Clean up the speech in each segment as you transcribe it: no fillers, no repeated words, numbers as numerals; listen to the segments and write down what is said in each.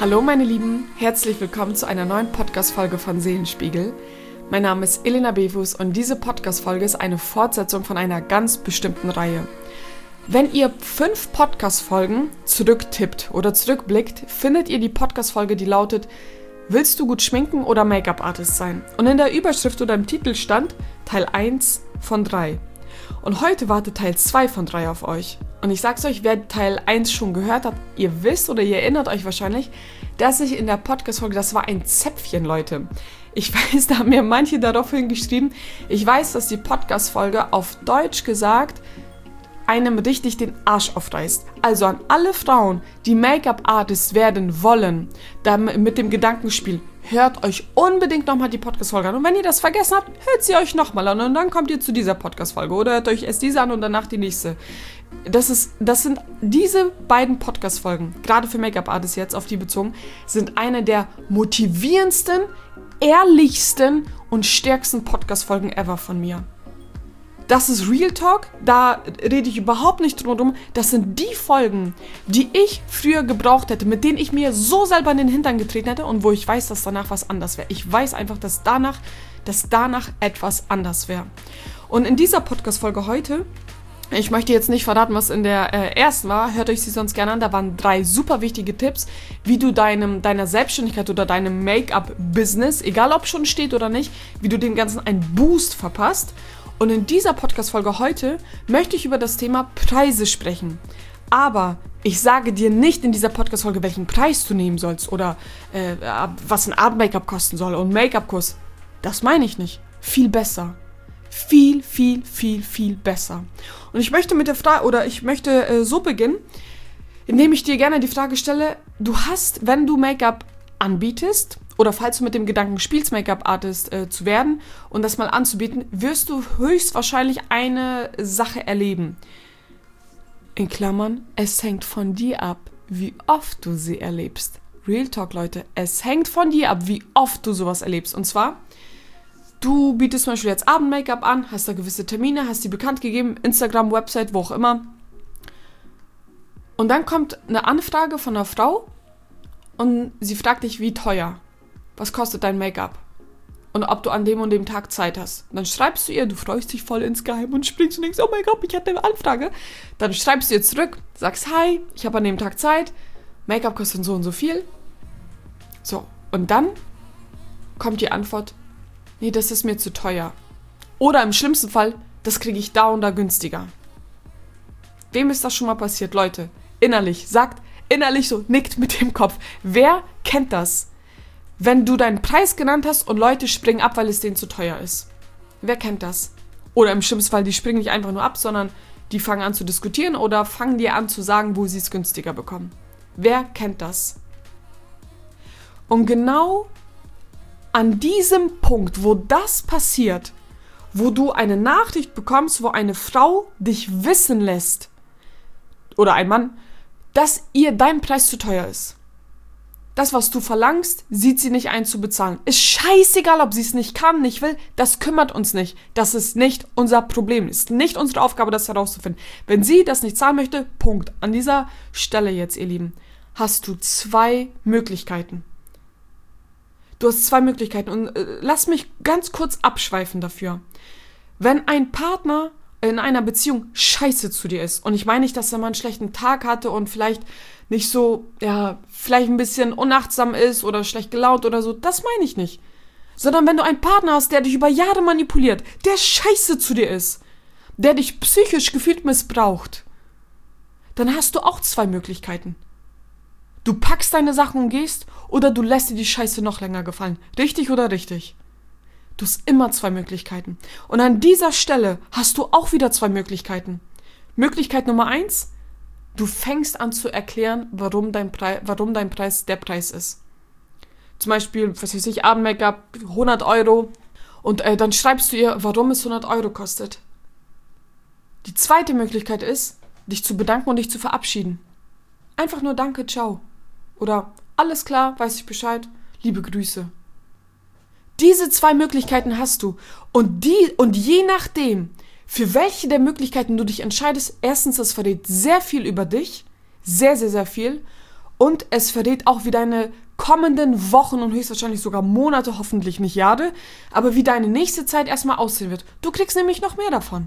Hallo meine Lieben, herzlich willkommen zu einer neuen Podcast-Folge von Seelenspiegel. Mein Name ist Elena Bewus und diese Podcast-Folge ist eine Fortsetzung von einer ganz bestimmten Reihe. Wenn ihr 5 Podcast-Folgen zurücktippt oder zurückblickt, findet ihr die Podcast-Folge, die lautet: Willst du gut schminken oder Make-up-Artist sein? Und in der Überschrift oder im Titel stand Teil 1 von 3. Und heute wartet Teil 2 von 3 auf euch. Und ich sag's euch, wer Teil 1 schon gehört hat, ihr wisst oder ihr erinnert euch wahrscheinlich, dass ich in der Podcast-Folge, das war ein Zäpfchen, Leute. Ich weiß, da haben mir manche daraufhin geschrieben, ich weiß, dass die Podcast-Folge auf Deutsch gesagt einem richtig den Arsch aufreißt. Also an alle Frauen, die Make-up-Artists werden wollen, mit dem Gedankenspiel, hört euch unbedingt nochmal die Podcast-Folge an. Und wenn ihr das vergessen habt, hört sie euch nochmal an und dann kommt ihr zu dieser Podcast-Folge. Oder hört euch erst diese an und danach die nächste. Das sind diese beiden Podcast-Folgen, gerade für Make-up-Artists jetzt auf die bezogen, sind eine der motivierendsten, ehrlichsten und stärksten Podcast-Folgen ever von mir. Das ist Real Talk, da rede ich überhaupt nicht drum. Das sind die Folgen, die ich früher gebraucht hätte, mit denen ich mir so selber in den Hintern getreten hätte und wo ich weiß, dass danach was anders wäre. Ich weiß einfach, dass danach etwas anders wäre. Und in dieser Podcast-Folge heute, ich möchte jetzt nicht verraten, was in der ersten war, hört euch sie sonst gerne an, da waren 3 super wichtige Tipps, wie du deiner Selbstständigkeit oder deinem Make-up-Business, egal ob schon steht oder nicht, wie du dem Ganzen einen Boost verpasst. Und in dieser Podcast-Folge heute möchte ich über das Thema Preise sprechen. Aber ich sage dir nicht in dieser Podcast-Folge, welchen Preis du nehmen sollst oder was ein Abend-Make-up kosten soll und Make-up-Kurs. Das meine ich nicht. Viel besser. Viel, viel, viel, viel besser. Und ich möchte mit der Frage, oder ich möchte so beginnen, indem ich dir gerne die Frage stelle, du hast, wenn du Make-up anbietest, oder falls du mit dem Gedanken spielst, Make-up-Artist zu werden und das mal anzubieten, wirst du höchstwahrscheinlich eine Sache erleben. In Klammern, es hängt von dir ab, wie oft du sie erlebst. Real Talk, Leute, es hängt von dir ab, wie oft du sowas erlebst. Und zwar, du bietest zum Beispiel jetzt Abend-Make-up an, hast da gewisse Termine, hast die bekannt gegeben, Instagram, Website, wo auch immer. Und dann kommt eine Anfrage von einer Frau und sie fragt dich, wie teuer. Was kostet dein Make-up? Und ob du an dem und dem Tag Zeit hast. Und dann schreibst du ihr, du freust dich voll insgeheim und springst und denkst, oh mein Gott, ich hatte eine Anfrage. Dann schreibst du ihr zurück, sagst, hi, ich habe an dem Tag Zeit, Make-up kostet so und so viel. So, und dann kommt die Antwort, nee, das ist mir zu teuer. Oder im schlimmsten Fall, das kriege ich da und da günstiger. Wem ist das schon mal passiert, Leute? Innerlich so, nickt mit dem Kopf. Wer kennt das? Wenn du deinen Preis genannt hast und Leute springen ab, weil es denen zu teuer ist. Wer kennt das? Oder im schlimmsten Fall, die springen nicht einfach nur ab, sondern die fangen an zu diskutieren oder fangen dir an zu sagen, wo sie es günstiger bekommen. Wer kennt das? Und genau an diesem Punkt, wo das passiert, wo du eine Nachricht bekommst, wo eine Frau dich wissen lässt, oder ein Mann, dass ihr dein Preis zu teuer ist. Das, was du verlangst, sieht sie nicht ein zu bezahlen. Ist scheißegal, ob sie es nicht kann, nicht will, das kümmert uns nicht. Das ist nicht unser Problem, ist nicht unsere Aufgabe, das herauszufinden. Wenn sie das nicht zahlen möchte, Punkt. An dieser Stelle jetzt, ihr Lieben, hast du 2 Möglichkeiten. Du hast 2 Möglichkeiten und lass mich ganz kurz abschweifen dafür. Wenn ein Partner in einer Beziehung scheiße zu dir ist, und ich meine nicht, dass er mal einen schlechten Tag hatte und vielleicht nicht so, vielleicht ein bisschen unachtsam ist oder schlecht gelaunt oder so, das meine ich nicht. Sondern wenn du einen Partner hast, der dich über Jahre manipuliert, der scheiße zu dir ist, der dich psychisch gefühlt missbraucht, dann hast du auch 2 Möglichkeiten. Du packst deine Sachen und gehst oder du lässt dir die Scheiße noch länger gefallen. Richtig oder richtig? Du hast immer 2 Möglichkeiten. Und an dieser Stelle hast du auch wieder 2 Möglichkeiten. Möglichkeit Nummer 1, du fängst an zu erklären, warum dein Preis der Preis ist. Zum Beispiel, was weiß ich, Abend-Make-up, 100 Euro. Und dann schreibst du ihr, warum es 100 Euro kostet. Die zweite Möglichkeit ist, dich zu bedanken und dich zu verabschieden. Einfach nur Danke, ciao. Oder alles klar, weiß ich Bescheid, liebe Grüße. Diese 2 Möglichkeiten hast du. Und je nachdem, für welche der Möglichkeiten du dich entscheidest, erstens, das verrät sehr viel über dich, sehr, sehr, sehr viel. und es verrät auch, wie deine kommenden Wochen und höchstwahrscheinlich sogar Monate, hoffentlich nicht Jahre, aber wie deine nächste Zeit erstmal aussehen wird. Du kriegst nämlich noch mehr davon.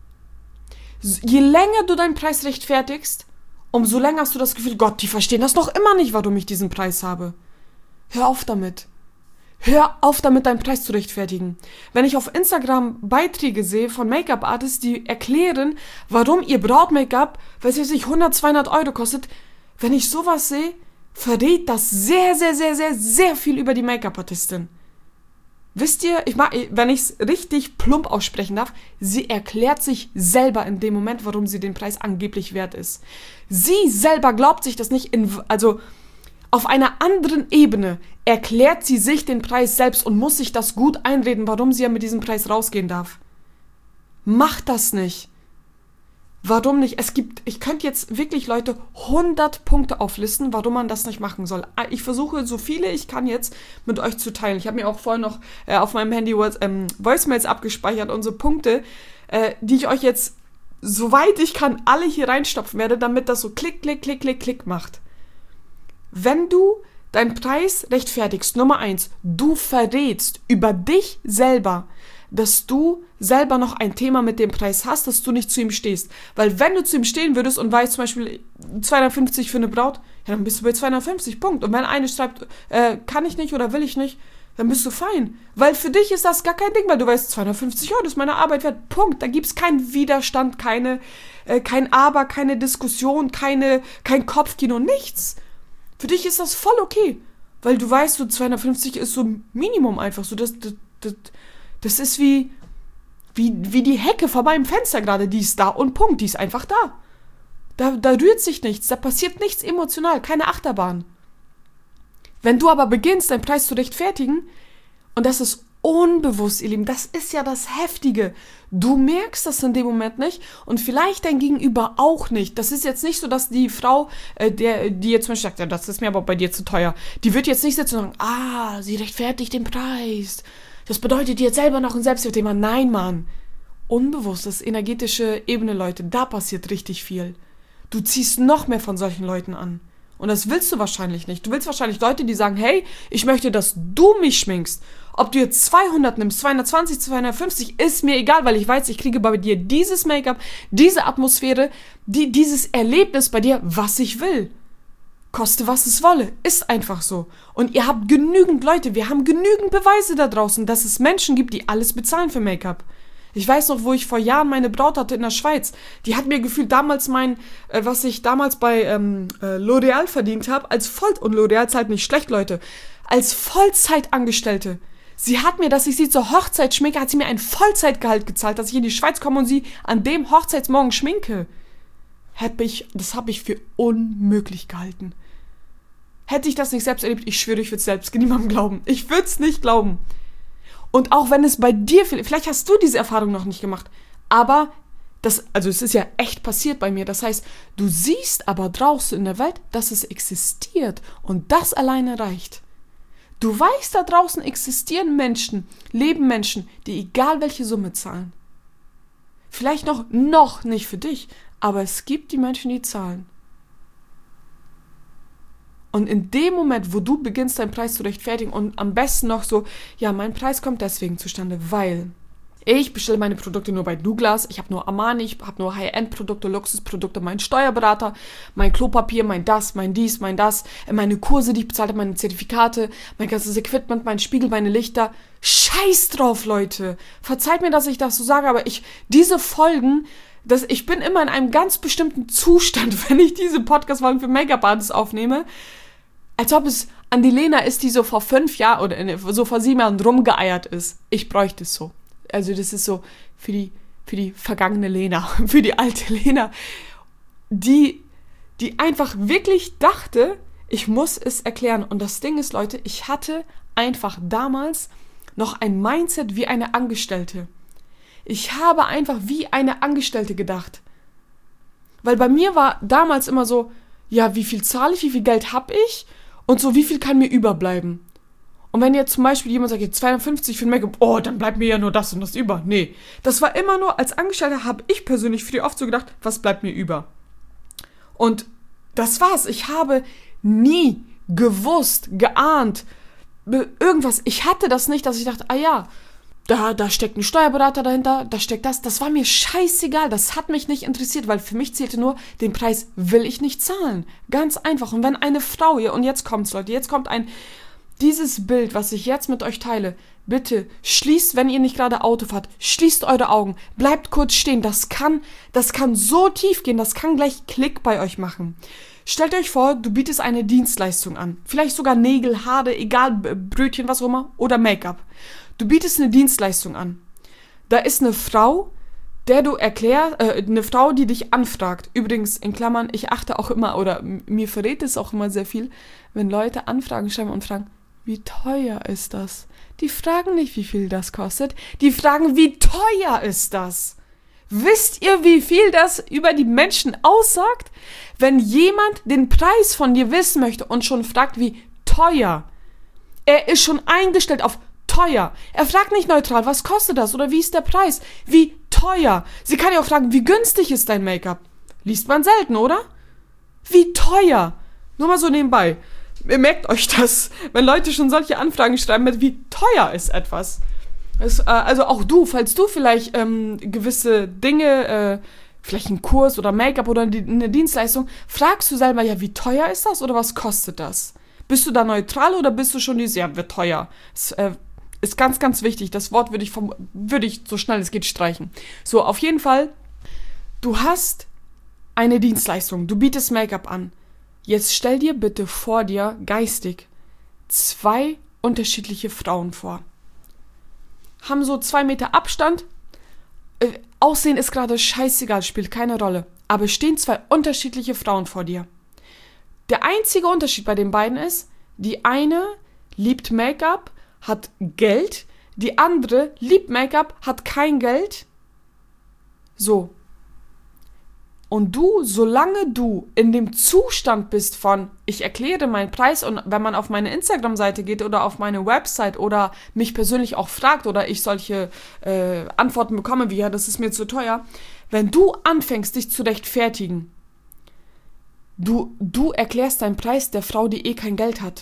Je länger du deinen Preis rechtfertigst, umso länger hast du das Gefühl, Gott, die verstehen das noch immer nicht, warum ich diesen Preis habe. Hör auf damit. Hör auf damit, deinen Preis zu rechtfertigen. Wenn ich auf Instagram Beiträge sehe von Make-up-Artists, die erklären, warum ihr Braut-Make-up, weiß ich nicht, 100, 200 Euro kostet, wenn ich sowas sehe, verrät das sehr, sehr, sehr, sehr, sehr viel über die Make-up-Artistin. Wisst ihr, wenn ich es richtig plump aussprechen darf, sie erklärt sich selber in dem Moment, warum sie den Preis angeblich wert ist. Sie selber glaubt sich das nicht, also auf einer anderen Ebene erklärt sie sich den Preis selbst und muss sich das gut einreden, warum sie ja mit diesem Preis rausgehen darf. Macht das nicht. Warum nicht? Ich könnte jetzt wirklich, Leute, 100 Punkte auflisten, warum man das nicht machen soll. Ich versuche, so viele ich kann jetzt mit euch zu teilen. Ich habe mir auch vorhin noch auf meinem Handy Voicemails abgespeichert und so Punkte, die ich euch jetzt, soweit ich kann, alle hier reinstopfen werde, damit das so klick, klick, klick, klick, klick macht. Wenn du deinen Preis rechtfertigst, Nummer 1, du verrätst über dich selber, dass du selber noch ein Thema mit dem Preis hast, dass du nicht zu ihm stehst. Weil wenn du zu ihm stehen würdest und weißt zum Beispiel 250 für eine Braut, ja, dann bist du bei 250, Punkt. Und wenn eine schreibt, kann ich nicht oder will ich nicht, dann bist du fein. Weil für dich ist das gar kein Ding, weil du weißt, 250 Euro ist meine Arbeit wert, Punkt. Da gibt es keinen Widerstand, kein Aber, keine Diskussion, kein Kopfkino, nichts. Für dich ist das voll okay, weil du weißt, so 250 ist so Minimum einfach, so das ist wie die Hecke vor meinem Fenster gerade, die ist da und Punkt, die ist einfach da. Da rührt sich nichts, da passiert nichts emotional, keine Achterbahn. Wenn du aber beginnst, deinen Preis zu rechtfertigen, und das ist unbewusst, ihr Lieben, das ist ja das Heftige. Du merkst das in dem Moment nicht und vielleicht dein Gegenüber auch nicht. Das ist jetzt nicht so, dass die Frau, die jetzt zum Beispiel sagt, ja, das ist mir aber bei dir zu teuer, die wird jetzt nicht sitzen und sagen, sie rechtfertigt den Preis. Das bedeutet jetzt selber noch ein Selbstwertthema. Nein, Mann. Unbewusst, das ist energetische Ebene, Leute, da passiert richtig viel. Du ziehst noch mehr von solchen Leuten an. Und das willst du wahrscheinlich nicht. Du willst wahrscheinlich Leute, die sagen, hey, ich möchte, dass du mich schminkst. Ob du jetzt 200 nimmst, 220, 250, ist mir egal, weil ich weiß, ich kriege bei dir dieses Make-up, diese Atmosphäre, dieses Erlebnis bei dir, was ich will. Koste, was es wolle. Ist einfach so. Und ihr habt genügend Leute, wir haben genügend Beweise da draußen, dass es Menschen gibt, die alles bezahlen für Make-up. Ich weiß noch, wo ich vor Jahren meine Braut hatte in der Schweiz. Die hat mir gefühlt damals was ich damals bei L'Oreal verdient habe, und L'Oreal zahlt nicht schlecht, Leute, als Vollzeitangestellte. Sie hat mir, dass ich sie zur Hochzeit schminke, hat sie mir ein Vollzeitgehalt gezahlt, dass ich in die Schweiz komme und sie an dem Hochzeitsmorgen schminke. Das habe ich für unmöglich gehalten. Hätte ich das nicht selbst erlebt, ich schwöre, ich würde es selbst niemandem glauben. Ich würde es nicht glauben. Und auch wenn es bei dir, vielleicht hast du diese Erfahrung noch nicht gemacht, aber es ist ja echt passiert bei mir. Das heißt, du siehst aber draußen in der Welt, dass es existiert und das alleine reicht. Du weißt, da draußen existieren Menschen, leben Menschen, die egal welche Summe zahlen. Vielleicht noch nicht für dich, aber es gibt die Menschen, die zahlen. Und in dem Moment, wo du beginnst, deinen Preis zu rechtfertigen und am besten noch so, ja, mein Preis kommt deswegen zustande, weil ich bestelle meine Produkte nur bei Douglas, ich habe nur Armani, ich habe nur High-End-Produkte, Luxusprodukte, mein Steuerberater, mein Klopapier, mein das, mein dies, mein das, meine Kurse, die ich bezahlt habe, meine Zertifikate, mein ganzes Equipment, mein Spiegel, meine Lichter. Scheiß drauf, Leute! Verzeiht mir, dass ich das so sage, aber diese Folgen, ich bin immer in einem ganz bestimmten Zustand, wenn ich diese Podcast-Folgen für Make-up-Artists aufnehme, als ob es an die Lena ist, die so vor 5 Jahren oder so vor 7 Jahren rumgeeiert ist. Ich bräuchte es so. Also das ist so für die vergangene Lena, für die alte Lena, die einfach wirklich dachte, ich muss es erklären. Und das Ding ist, Leute, ich hatte einfach damals noch ein Mindset wie eine Angestellte. Ich habe einfach wie eine Angestellte gedacht. Weil bei mir war damals immer so, ja, wie viel zahle ich, wie viel Geld habe ich und so, wie viel kann mir überbleiben. Und wenn jetzt zum Beispiel jemand sagt, 250 für ein Make-up, oh, dann bleibt mir ja nur das und das über. Nee, das war immer nur, als Angestellter habe ich persönlich für die oft so gedacht, was bleibt mir über? Und das war's. Ich habe nie gewusst, geahnt, irgendwas. Ich hatte das nicht, dass ich dachte, da steckt ein Steuerberater dahinter, da steckt das. Das war mir scheißegal, das hat mich nicht interessiert, weil für mich zählte nur, den Preis will ich nicht zahlen. Ganz einfach. Und wenn eine Frau hier, und jetzt kommt's, Leute, dieses Bild, was ich jetzt mit euch teile, bitte schließt, wenn ihr nicht gerade Auto fahrt, schließt eure Augen, bleibt kurz stehen. Das kann so tief gehen, das kann gleich Klick bei euch machen. Stellt euch vor, du bietest eine Dienstleistung an. Vielleicht sogar Nägel, Haare, egal, Brötchen, was auch immer, oder Make-up. Du bietest eine Dienstleistung an. Da ist eine Frau, der du eine Frau, die dich anfragt. Übrigens, in Klammern, ich achte auch immer, oder mir verrät es auch immer sehr viel, wenn Leute Anfragen schreiben und fragen, wie teuer ist das? Die fragen nicht, wie viel das kostet. Die fragen, wie teuer ist das? Wisst ihr, wie viel das über die Menschen aussagt? Wenn jemand den Preis von dir wissen möchte und schon fragt, wie teuer, er ist schon eingestellt auf teuer. Er fragt nicht neutral, was kostet das oder wie ist der Preis? Wie teuer? Sie kann ja auch fragen, wie günstig ist dein Make-up? Liest man selten, oder? Wie teuer? Nur mal so nebenbei. Ihr merkt euch das, wenn Leute schon solche Anfragen schreiben mit, wie teuer ist etwas. Also auch du, falls du vielleicht gewisse Dinge, vielleicht einen Kurs oder Make-up oder eine Dienstleistung, fragst du selber, ja, wie teuer ist das oder was kostet das? Bist du da neutral oder bist du schon ja, wird teuer? Das ist ganz, ganz wichtig. Das Wort würde ich so schnell es geht streichen. So, auf jeden Fall, du hast eine Dienstleistung, du bietest Make-up an. Jetzt stell dir bitte vor dir, geistig, 2 unterschiedliche Frauen vor. Haben so 2 Meter Abstand. Aussehen ist gerade scheißegal, spielt keine Rolle. Aber stehen 2 unterschiedliche Frauen vor dir. Der einzige Unterschied bei den beiden ist, die eine liebt Make-up, hat Geld, die andere liebt Make-up, hat kein Geld. So. Und du, solange du in dem Zustand bist von, ich erkläre meinen Preis und wenn man auf meine Instagram-Seite geht oder auf meine Website oder mich persönlich auch fragt oder ich solche Antworten bekomme wie, ja, das ist mir zu teuer, wenn du anfängst, dich zu rechtfertigen, du erklärst deinen Preis der Frau, die kein Geld hat.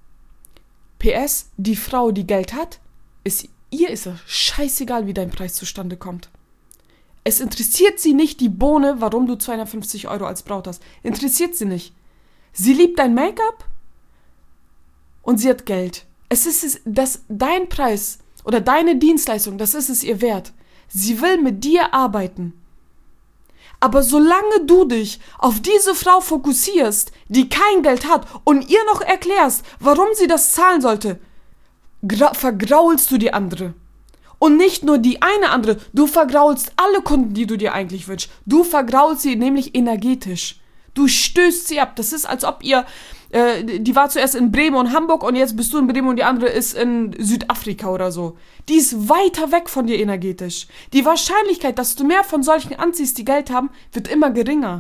PS, die Frau, die Geld hat, ist es scheißegal, wie dein Preis zustande kommt. Es interessiert sie nicht die Bohne, warum du 250 € als Braut hast. Interessiert sie nicht. Sie liebt dein Make-up und sie hat Geld. Dein Preis oder deine Dienstleistung, das ist es ihr wert. Sie will mit dir arbeiten. Aber solange du dich auf diese Frau fokussierst, die kein Geld hat und ihr noch erklärst, warum sie das zahlen sollte, vergraulst du die andere. Und nicht nur die eine andere, du vergraulst alle Kunden, die du dir eigentlich wünschst. Du vergraulst sie nämlich energetisch. Du stößt sie ab. Das ist, als ob die war zuerst in Bremen und Hamburg und jetzt bist du in Bremen und die andere ist in Südafrika oder so. Die ist weiter weg von dir energetisch. Die Wahrscheinlichkeit, dass du mehr von solchen anziehst, die Geld haben, wird immer geringer.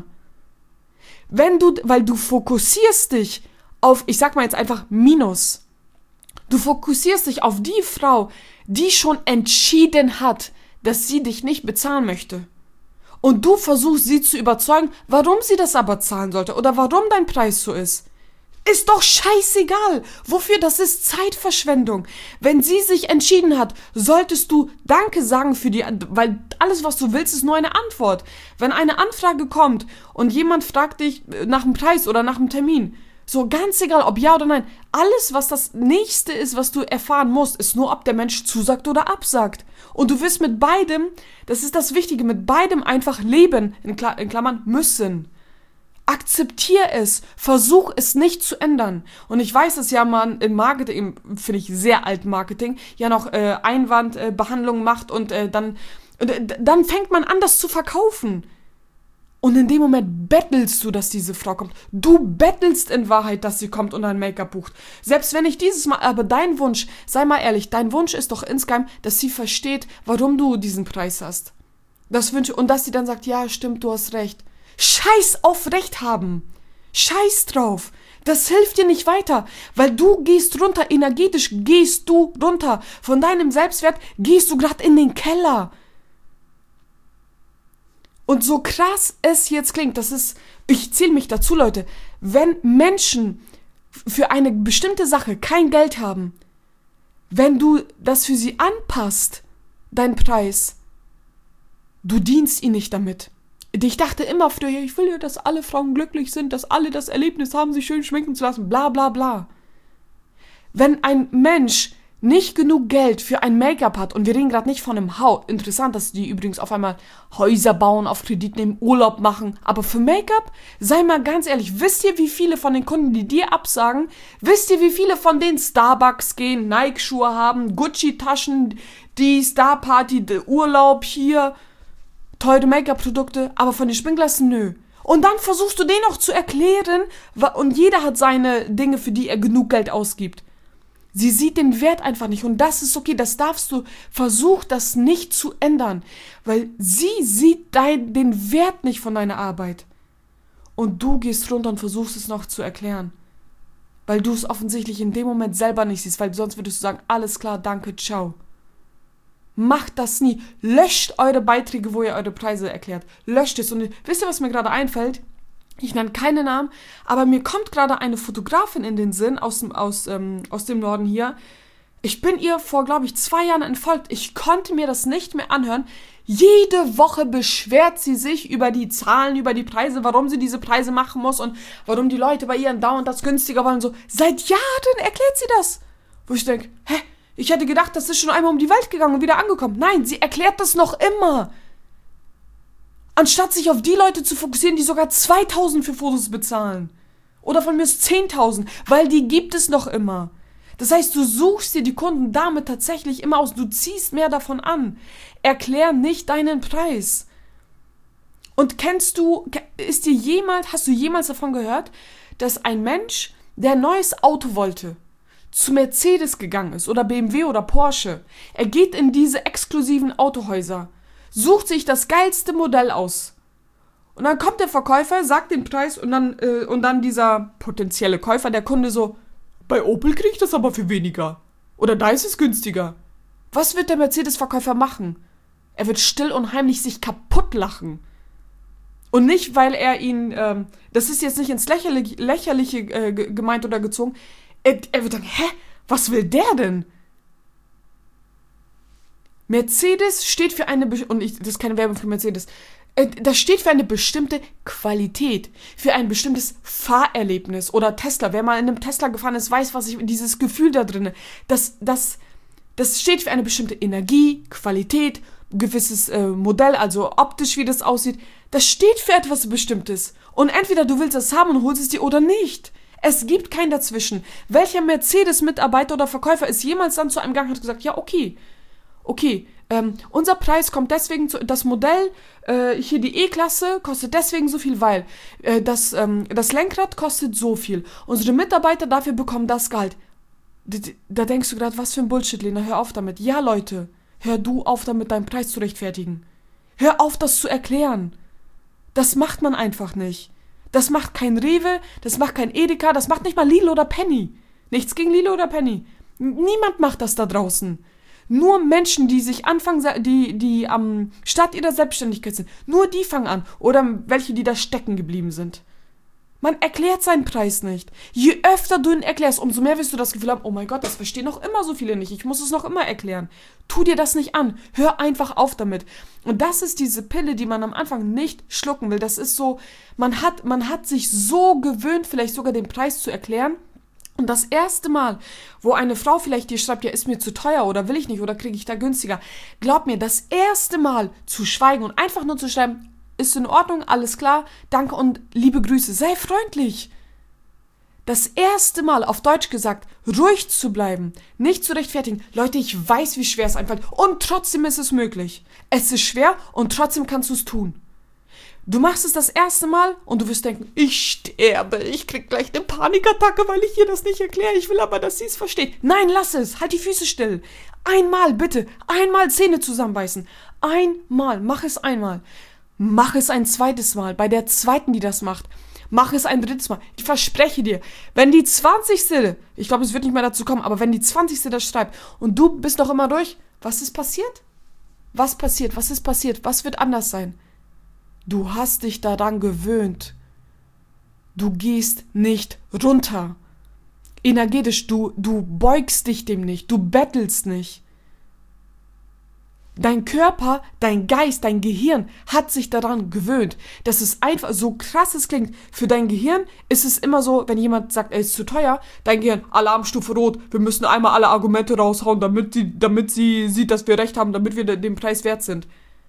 Weil du fokussierst dich auf, ich sag mal jetzt einfach Minus. Du fokussierst dich auf die Frau, die schon entschieden hat, dass sie dich nicht bezahlen möchte. Und du versuchst sie zu überzeugen, warum sie das aber zahlen sollte oder warum dein Preis so ist. Ist doch scheißegal. Wofür? Das ist Zeitverschwendung. Wenn sie sich entschieden hat, solltest du Danke sagen weil alles, was du willst, ist nur eine Antwort. Wenn eine Anfrage kommt und jemand fragt dich nach dem Preis oder nach dem Termin, so ganz egal, ob ja oder nein, alles, was das Nächste ist, was du erfahren musst, ist nur, ob der Mensch zusagt oder absagt. Und du wirst mit beidem, das ist das Wichtige, mit beidem einfach leben, in Klammern müssen. Akzeptier es, versuch es nicht zu ändern. Und ich weiß, dass ja man im Marketing, finde ich sehr alt Marketing, ja noch Einwandbehandlung macht und dann fängt man an, das zu verkaufen. Und in dem Moment bettelst du, dass diese Frau kommt. Du bettelst in Wahrheit, dass sie kommt und ein Make-up bucht. Selbst wenn nicht dieses Mal, aber dein Wunsch, sei mal ehrlich, dein Wunsch ist doch insgeheim, dass sie versteht, warum du diesen Preis hast. Und dass sie dann sagt, ja, stimmt, du hast recht. Scheiß auf Recht haben. Scheiß drauf. Das hilft dir nicht weiter, weil du gehst runter, energetisch gehst du runter. Von deinem Selbstwert gehst du gerade in den Keller. Und so krass es jetzt klingt, ich zähle mich dazu, Leute, wenn Menschen für eine bestimmte Sache kein Geld haben, wenn du das für sie anpasst, dein Preis, du dienst ihnen nicht damit. Ich dachte immer früher, ich will ja, dass alle Frauen glücklich sind, dass alle das Erlebnis haben, sich schön schminken zu lassen, bla bla bla. Wenn ein Mensch nicht genug Geld für ein Make-up hat, und wir reden gerade nicht von einem Haus, interessant, dass die übrigens auf einmal Häuser bauen, auf Kredit nehmen, Urlaub machen, aber für Make-up, sei mal ganz ehrlich, wisst ihr, wie viele von den Kunden, die dir absagen, wisst ihr, wie viele von denen Starbucks gehen, Nike-Schuhe haben, Gucci-Taschen, die Star-Party, Urlaub hier, teure Make-up-Produkte, aber von den Schminkglasen, nö. Und dann versuchst du denen noch zu erklären, und jeder hat seine Dinge, für die er genug Geld ausgibt. Sie sieht den Wert einfach nicht und das ist okay, das darfst du, versuch das nicht zu ändern, weil sie sieht den Wert nicht von deiner Arbeit. Und du gehst runter und versuchst es noch zu erklären, weil du es offensichtlich in dem Moment selber nicht siehst, weil sonst würdest du sagen, alles klar, danke, ciao. Macht das nie, löscht eure Beiträge, wo ihr eure Preise erklärt, löscht es. Und wisst ihr, was mir gerade einfällt? Ich nenne keine Namen, aber mir kommt gerade eine Fotografin in den Sinn aus dem Norden hier. Ich bin ihr vor, glaube ich, 2 Jahren entfolgt. Ich konnte mir das nicht mehr anhören. Jede Woche beschwert sie sich über die Zahlen, über die Preise, warum sie diese Preise machen muss und warum die Leute bei ihr dauernd das günstiger wollen. So, seit Jahren erklärt sie das. Wo ich denke, ich hätte gedacht, das ist schon einmal um die Welt gegangen und wieder angekommen. Nein, sie erklärt das noch immer. Anstatt sich auf die Leute zu fokussieren, die sogar 2.000 für Fotos bezahlen. Oder von mir ist 10.000, weil die gibt es noch immer. Das heißt, du suchst dir die Kunden damit tatsächlich immer aus. Du ziehst mehr davon an. Erklär nicht deinen Preis. Und hast du jemals davon gehört, dass ein Mensch, der ein neues Auto wollte, zu Mercedes gegangen ist oder BMW oder Porsche, er geht in diese exklusiven Autohäuser, sucht sich das geilste Modell aus. Und dann kommt der Verkäufer, sagt den Preis und dann dieser potenzielle Käufer, der Kunde so, bei Opel kriege ich das aber für weniger. Oder da ist es günstiger. Was wird der Mercedes-Verkäufer machen? Er wird still und heimlich sich kaputt lachen. Und nicht, weil er ihn, das ist jetzt nicht ins Lächerliche gemeint oder gezogen, er wird sagen, was will der denn? Mercedes steht für das ist keine Werbung für Mercedes, das steht für eine bestimmte Qualität, für ein bestimmtes Fahrerlebnis. Oder Tesla, wer mal in einem Tesla gefahren ist, weiß, dieses Gefühl da drin, das steht für eine bestimmte Energie, Qualität, gewisses Modell, also optisch, wie das aussieht, das steht für etwas Bestimmtes. Und entweder du willst es haben und holst es dir oder nicht. Es gibt kein Dazwischen. Welcher Mercedes-Mitarbeiter oder Verkäufer ist jemals dann zu einem Gang und hat gesagt, ja, okay, unser Preis kommt deswegen das Modell, hier die E-Klasse kostet deswegen so viel, weil das Lenkrad kostet so viel. Unsere Mitarbeiter dafür bekommen das Gehalt. Da denkst du gerade, was für ein Bullshit, Lena, hör auf damit. Ja, Leute, hör du auf damit, deinen Preis zu rechtfertigen. Hör auf, das zu erklären. Das macht man einfach nicht. Das macht kein Rewe, das macht kein Edeka, das macht nicht mal Lidl oder Penny. Nichts gegen Lidl oder Penny. Niemand macht das da draußen. Nur Menschen, die sich die am Start ihrer Selbstständigkeit sind, nur die fangen an. Oder welche, die da stecken geblieben sind. Man erklärt seinen Preis nicht. Je öfter du ihn erklärst, umso mehr wirst du das Gefühl haben, oh mein Gott, das verstehen noch immer so viele nicht. Ich muss es noch immer erklären. Tu dir das nicht an. Hör einfach auf damit. Und das ist diese Pille, die man am Anfang nicht schlucken will. Das ist so, man hat sich so gewöhnt, vielleicht sogar den Preis zu erklären. Und das erste Mal, wo eine Frau vielleicht dir schreibt, ja, ist mir zu teuer oder will ich nicht oder kriege ich da günstiger. Glaub mir, das erste Mal zu schweigen und einfach nur zu schreiben, ist in Ordnung, alles klar, danke und liebe Grüße, sei freundlich. Das erste Mal, auf Deutsch gesagt, ruhig zu bleiben, nicht zu rechtfertigen. Leute, ich weiß, wie schwer es einfällt und trotzdem ist es möglich. Es ist schwer und trotzdem kannst du es tun. Du machst es das erste Mal und du wirst denken, ich sterbe, ich krieg gleich eine Panikattacke, weil ich ihr das nicht erkläre. Ich will aber, dass sie es versteht. Nein, lass es, halt die Füße still. Einmal, bitte, einmal Zähne zusammenbeißen. Einmal, mach es einmal. Mach es ein zweites Mal, bei der zweiten, die das macht. Mach es ein drittes Mal. Ich verspreche dir, wenn die 20. Ich glaube, es wird nicht mehr dazu kommen, aber wenn die 20. das schreibt und du bist noch immer durch, was ist passiert? Was passiert? Was ist passiert? Was wird anders sein? Du hast dich daran gewöhnt. Du gehst nicht runter. Energetisch, du beugst dich dem nicht, du bettelst nicht. Dein Körper, dein Geist, dein Gehirn hat sich daran gewöhnt. Das ist einfach, so krass es klingt, für dein Gehirn ist es immer so, wenn jemand sagt, er ist zu teuer, dein Gehirn, Alarmstufe Rot, wir müssen einmal alle Argumente raushauen, damit sie sieht, dass wir recht haben, damit wir den Preis wert sind.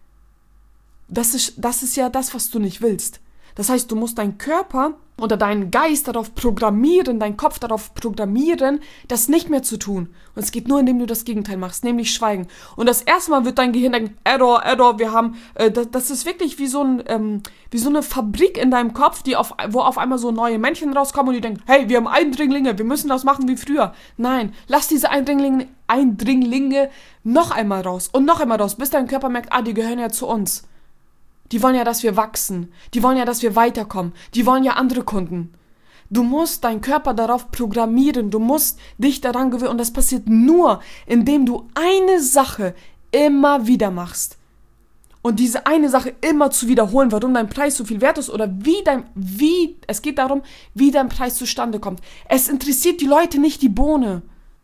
Das ist ja das, was du nicht willst. Das heißt, du musst deinen Körper oder deinen Geist darauf programmieren, deinen Kopf darauf programmieren, das nicht mehr zu tun. Und es geht nur, indem du das Gegenteil machst, nämlich schweigen. Und das erste Mal wird dein Gehirn denken, Error, wir haben, das ist wirklich wie so eine Fabrik in deinem Kopf, wo auf einmal so neue Männchen rauskommen und die denken, hey, wir haben Eindringlinge, wir müssen das machen wie früher. Nein, lass diese Eindringlinge noch einmal raus und noch einmal raus, bis dein Körper merkt, die gehören ja zu uns. Die wollen ja, dass wir wachsen. Die wollen ja, dass wir weiterkommen. Die wollen ja andere Kunden. Du musst deinen Körper darauf programmieren. Du musst dich daran gewöhnen. Und das passiert nur, indem du eine Sache immer wieder machst. Und diese eine Sache immer zu wiederholen, warum dein Preis so viel wert ist oder es geht darum, wie dein Preis zustande kommt. Es interessiert die Leute nicht die Bohne.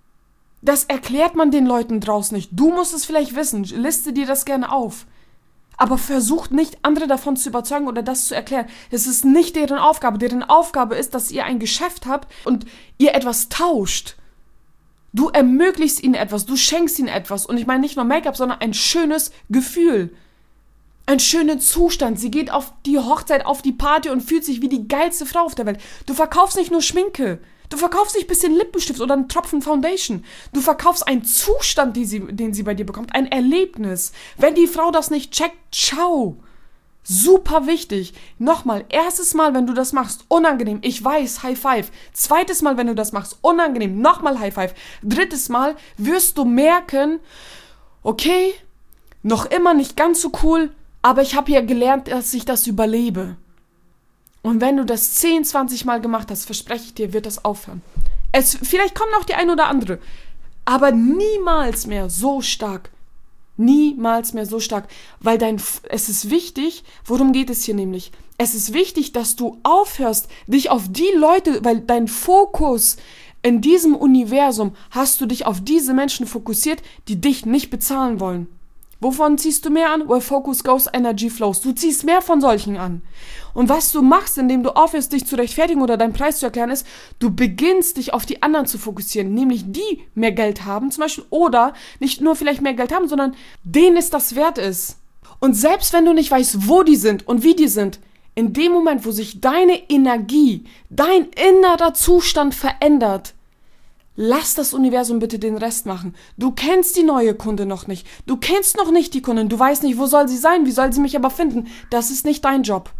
Das erklärt man den Leuten draußen nicht. Du musst es vielleicht wissen. Liste dir das gerne auf. Aber versucht nicht, andere davon zu überzeugen oder das zu erklären. Es ist nicht deren Aufgabe. Deren Aufgabe ist, dass ihr ein Geschäft habt und ihr etwas tauscht. Du ermöglichst ihnen etwas, du schenkst ihnen etwas. Und ich meine nicht nur Make-up, sondern ein schönes Gefühl. Einen schönen Zustand. Sie geht auf die Hochzeit, auf die Party und fühlt sich wie die geilste Frau auf der Welt. Du verkaufst nicht nur Schminke. Du verkaufst nicht ein bisschen Lippenstift oder einen Tropfen Foundation. Du verkaufst einen Zustand, den sie bei dir bekommt. Ein Erlebnis. Wenn die Frau das nicht checkt, ciao. Super wichtig. Nochmal, erstes Mal, wenn du das machst, unangenehm. Ich weiß, High Five. Zweites Mal, wenn du das machst, unangenehm. Nochmal High Five. Drittes Mal wirst du merken, okay, noch immer nicht ganz so cool, aber ich habe ja gelernt, dass ich das überlebe. Und wenn du das 10, 20 Mal gemacht hast, verspreche ich dir, wird das aufhören. Vielleicht kommt noch die eine oder andere, aber niemals mehr so stark. Niemals mehr so stark, weil es ist wichtig, worum geht es hier nämlich? Es ist wichtig, dass du aufhörst, dich auf die Leute, weil dein Fokus in diesem Universum, hast du dich auf diese Menschen fokussiert, die dich nicht bezahlen wollen. Wovon ziehst du mehr an? Where focus goes, energy flows. Du ziehst mehr von solchen an. Und was du machst, indem du aufhörst, dich zu rechtfertigen oder deinen Preis zu erklären, ist, du beginnst, dich auf die anderen zu fokussieren. Nämlich die mehr Geld haben zum Beispiel oder nicht nur vielleicht mehr Geld haben, sondern denen es das wert ist. Und selbst wenn du nicht weißt, wo die sind und wie die sind, in dem Moment, wo sich deine Energie, dein innerer Zustand verändert, lass das Universum bitte den Rest machen. Du kennst die neue Kunde noch nicht. Du kennst noch nicht die Kundin. Du weißt nicht, wo soll sie sein, wie soll sie mich aber finden. Das ist nicht dein Job.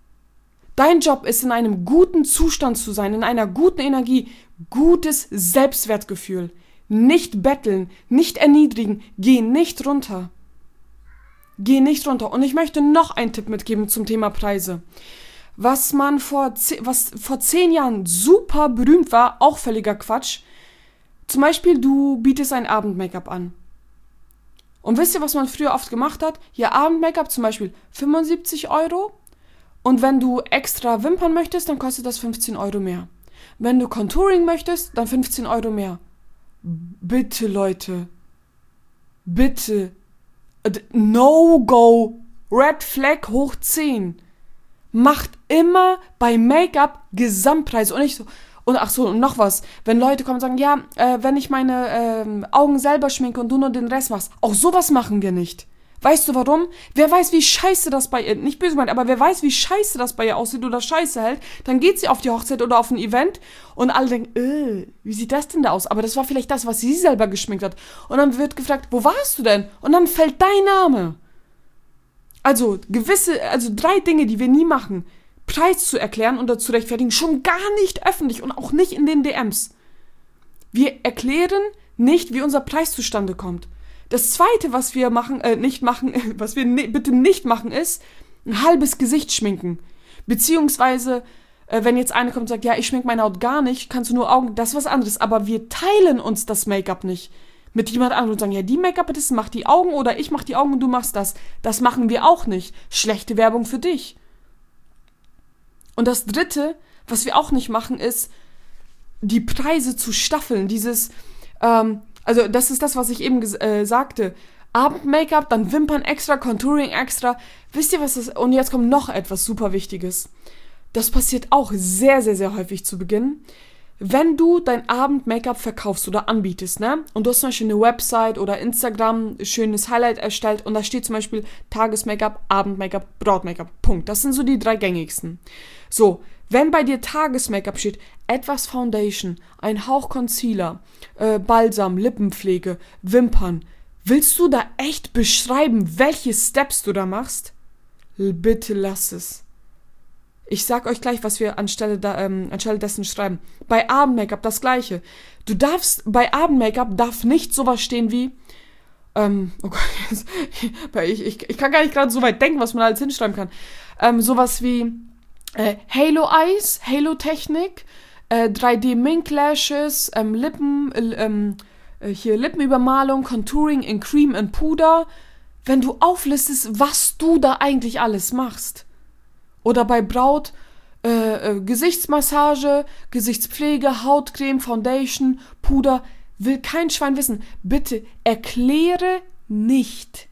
Dein Job ist, in einem guten Zustand zu sein, in einer guten Energie, gutes Selbstwertgefühl. Nicht betteln, nicht erniedrigen, geh nicht runter. Geh nicht runter. Und ich möchte noch einen Tipp mitgeben zum Thema Preise. Was vor 10 Jahren super berühmt war, auch völliger Quatsch. Zum Beispiel, du bietest ein Abend-Make-up an. Und wisst ihr, was man früher oft gemacht hat? Hier Abend-Make-up zum Beispiel 75 €. Und wenn du extra Wimpern möchtest, dann kostet das 15 € mehr. Wenn du Contouring möchtest, dann 15 € mehr. Bitte, Leute. Bitte. No-go. Red Flag hoch 10. Macht immer bei Make-up Gesamtpreis. Und nicht so. Und ach so, und noch was. Wenn Leute kommen und sagen, ja, wenn ich meine Augen selber schminke und du nur den Rest machst. Auch sowas machen wir nicht. Weißt du warum? Wer weiß, wie scheiße das bei ihr, nicht böse gemeint, aber wer weiß, wie scheiße das bei ihr aussieht oder scheiße hält, dann geht sie auf die Hochzeit oder auf ein Event und alle denken, wie sieht das denn da aus? Aber das war vielleicht das, was sie selber geschminkt hat. Und dann wird gefragt, wo warst du denn? Und dann fällt dein Name. Also 3 Dinge, die wir nie machen. Preis zu erklären oder zu rechtfertigen, schon gar nicht öffentlich und auch nicht in den DMs. Wir erklären nicht, wie unser Preis zustande kommt. Das Zweite, was wir bitte nicht machen, ist ein halbes Gesicht schminken. Beziehungsweise, wenn jetzt eine kommt und sagt, ja, ich schmink meine Haut gar nicht, kannst du nur Augen, das ist was anderes. Aber wir teilen uns das Make-up nicht. mit jemand anderem und sagen, ja, die Make-up-Artistin macht die Augen oder ich mach die Augen und du machst das. Das machen wir auch nicht. Schlechte Werbung für dich. Und das Dritte, was wir auch nicht machen, ist, die Preise zu staffeln. Also das ist das, was ich eben sagte. Abend-Make-up, dann Wimpern extra, Contouring extra. Wisst ihr, was das ist? Und jetzt kommt noch etwas super Wichtiges. Das passiert auch sehr, sehr, sehr häufig zu Beginn. Wenn du dein Abend-Make-up verkaufst oder anbietest, ne? Und du hast zum Beispiel eine Website oder Instagram, ein schönes Highlight erstellt und da steht zum Beispiel Tages-Make-up, Abend-Make-up, Braut-Make-up, Punkt. Das sind so die 3 gängigsten. So, wenn bei dir Tages-Make-up steht, etwas Foundation, ein Hauch Concealer, Balsam, Lippenpflege, Wimpern, willst du da echt beschreiben, welche Steps du da machst? Bitte lass es. Ich sag euch gleich, was wir anstelle dessen schreiben. Bei Abend-Make-up das Gleiche. Bei Abend-Make-up darf nicht sowas stehen wie, oh Gott, ich kann gar nicht gerade so weit denken, was man alles hinschreiben kann. Sowas wie Halo Eyes, Halo Technik, 3D Mink Lashes, Lippenübermalung, Contouring in Cream und Puder. Wenn du auflistest, was du da eigentlich alles machst. Oder bei Braut Gesichtsmassage, Gesichtspflege, Hautcreme, Foundation, Puder. Will kein Schwein wissen. Bitte erkläre nicht,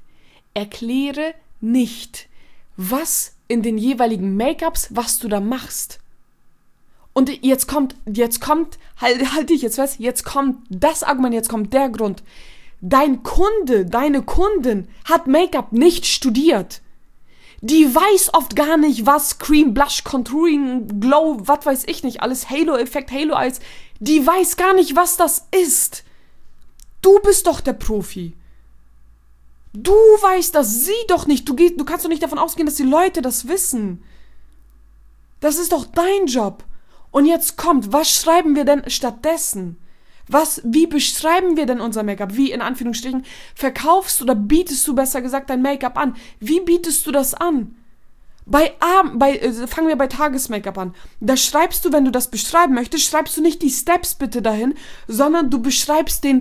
was in den jeweiligen Make-ups, was du da machst. Und jetzt kommt, halt dich jetzt fest, jetzt kommt das Argument, jetzt kommt der Grund. Dein Kunde, deine Kundin hat Make-up nicht studiert. Die weiß oft gar nicht, was Cream, Blush, Contouring, Glow, was weiß ich nicht, alles Halo-Effekt, Halo-Eyes. Die weiß gar nicht, was das ist. Du bist doch der Profi. Du weißt das, sie doch nicht. Du kannst doch nicht davon ausgehen, dass die Leute das wissen. Das ist doch dein Job. Und jetzt kommt, was schreiben wir denn stattdessen? Wie beschreiben wir denn unser Make-up? Wie, in Anführungsstrichen, verkaufst oder bietest du besser gesagt dein Make-up an? Wie bietest du das an? Fangen wir bei Tages-Make-up an. Da schreibst du, wenn du das beschreiben möchtest, schreibst du nicht die Steps bitte dahin, sondern du beschreibst den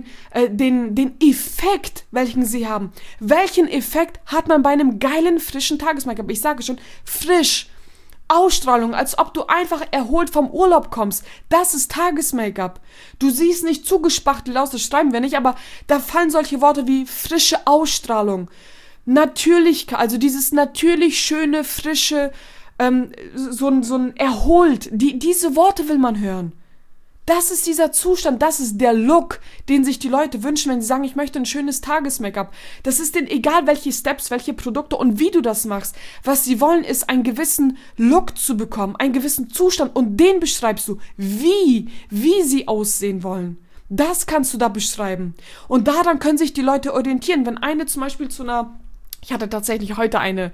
Effekt, welchen sie haben. Welchen Effekt hat man bei einem geilen, frischen Tages-Make-up? Ich sage schon, frisch. Ausstrahlung, als ob du einfach erholt vom Urlaub kommst. Das ist Tages-Make-up. Du siehst nicht zugespachtelt aus, das schreiben wir nicht, aber da fallen solche Worte wie frische Ausstrahlung, Natürlichkeit, also dieses natürlich schöne, frische, so ein erholt. Diese Worte will man hören. Das ist dieser Zustand, das ist der Look, den sich die Leute wünschen, wenn sie sagen, ich möchte ein schönes Tages-Make-up. Das ist denen egal, welche Steps, welche Produkte und wie du das machst. Was sie wollen, ist einen gewissen Look zu bekommen, einen gewissen Zustand und den beschreibst du, wie sie aussehen wollen. Das kannst du da beschreiben. Und daran können sich die Leute orientieren. Wenn eine zum Beispiel ich hatte tatsächlich heute eine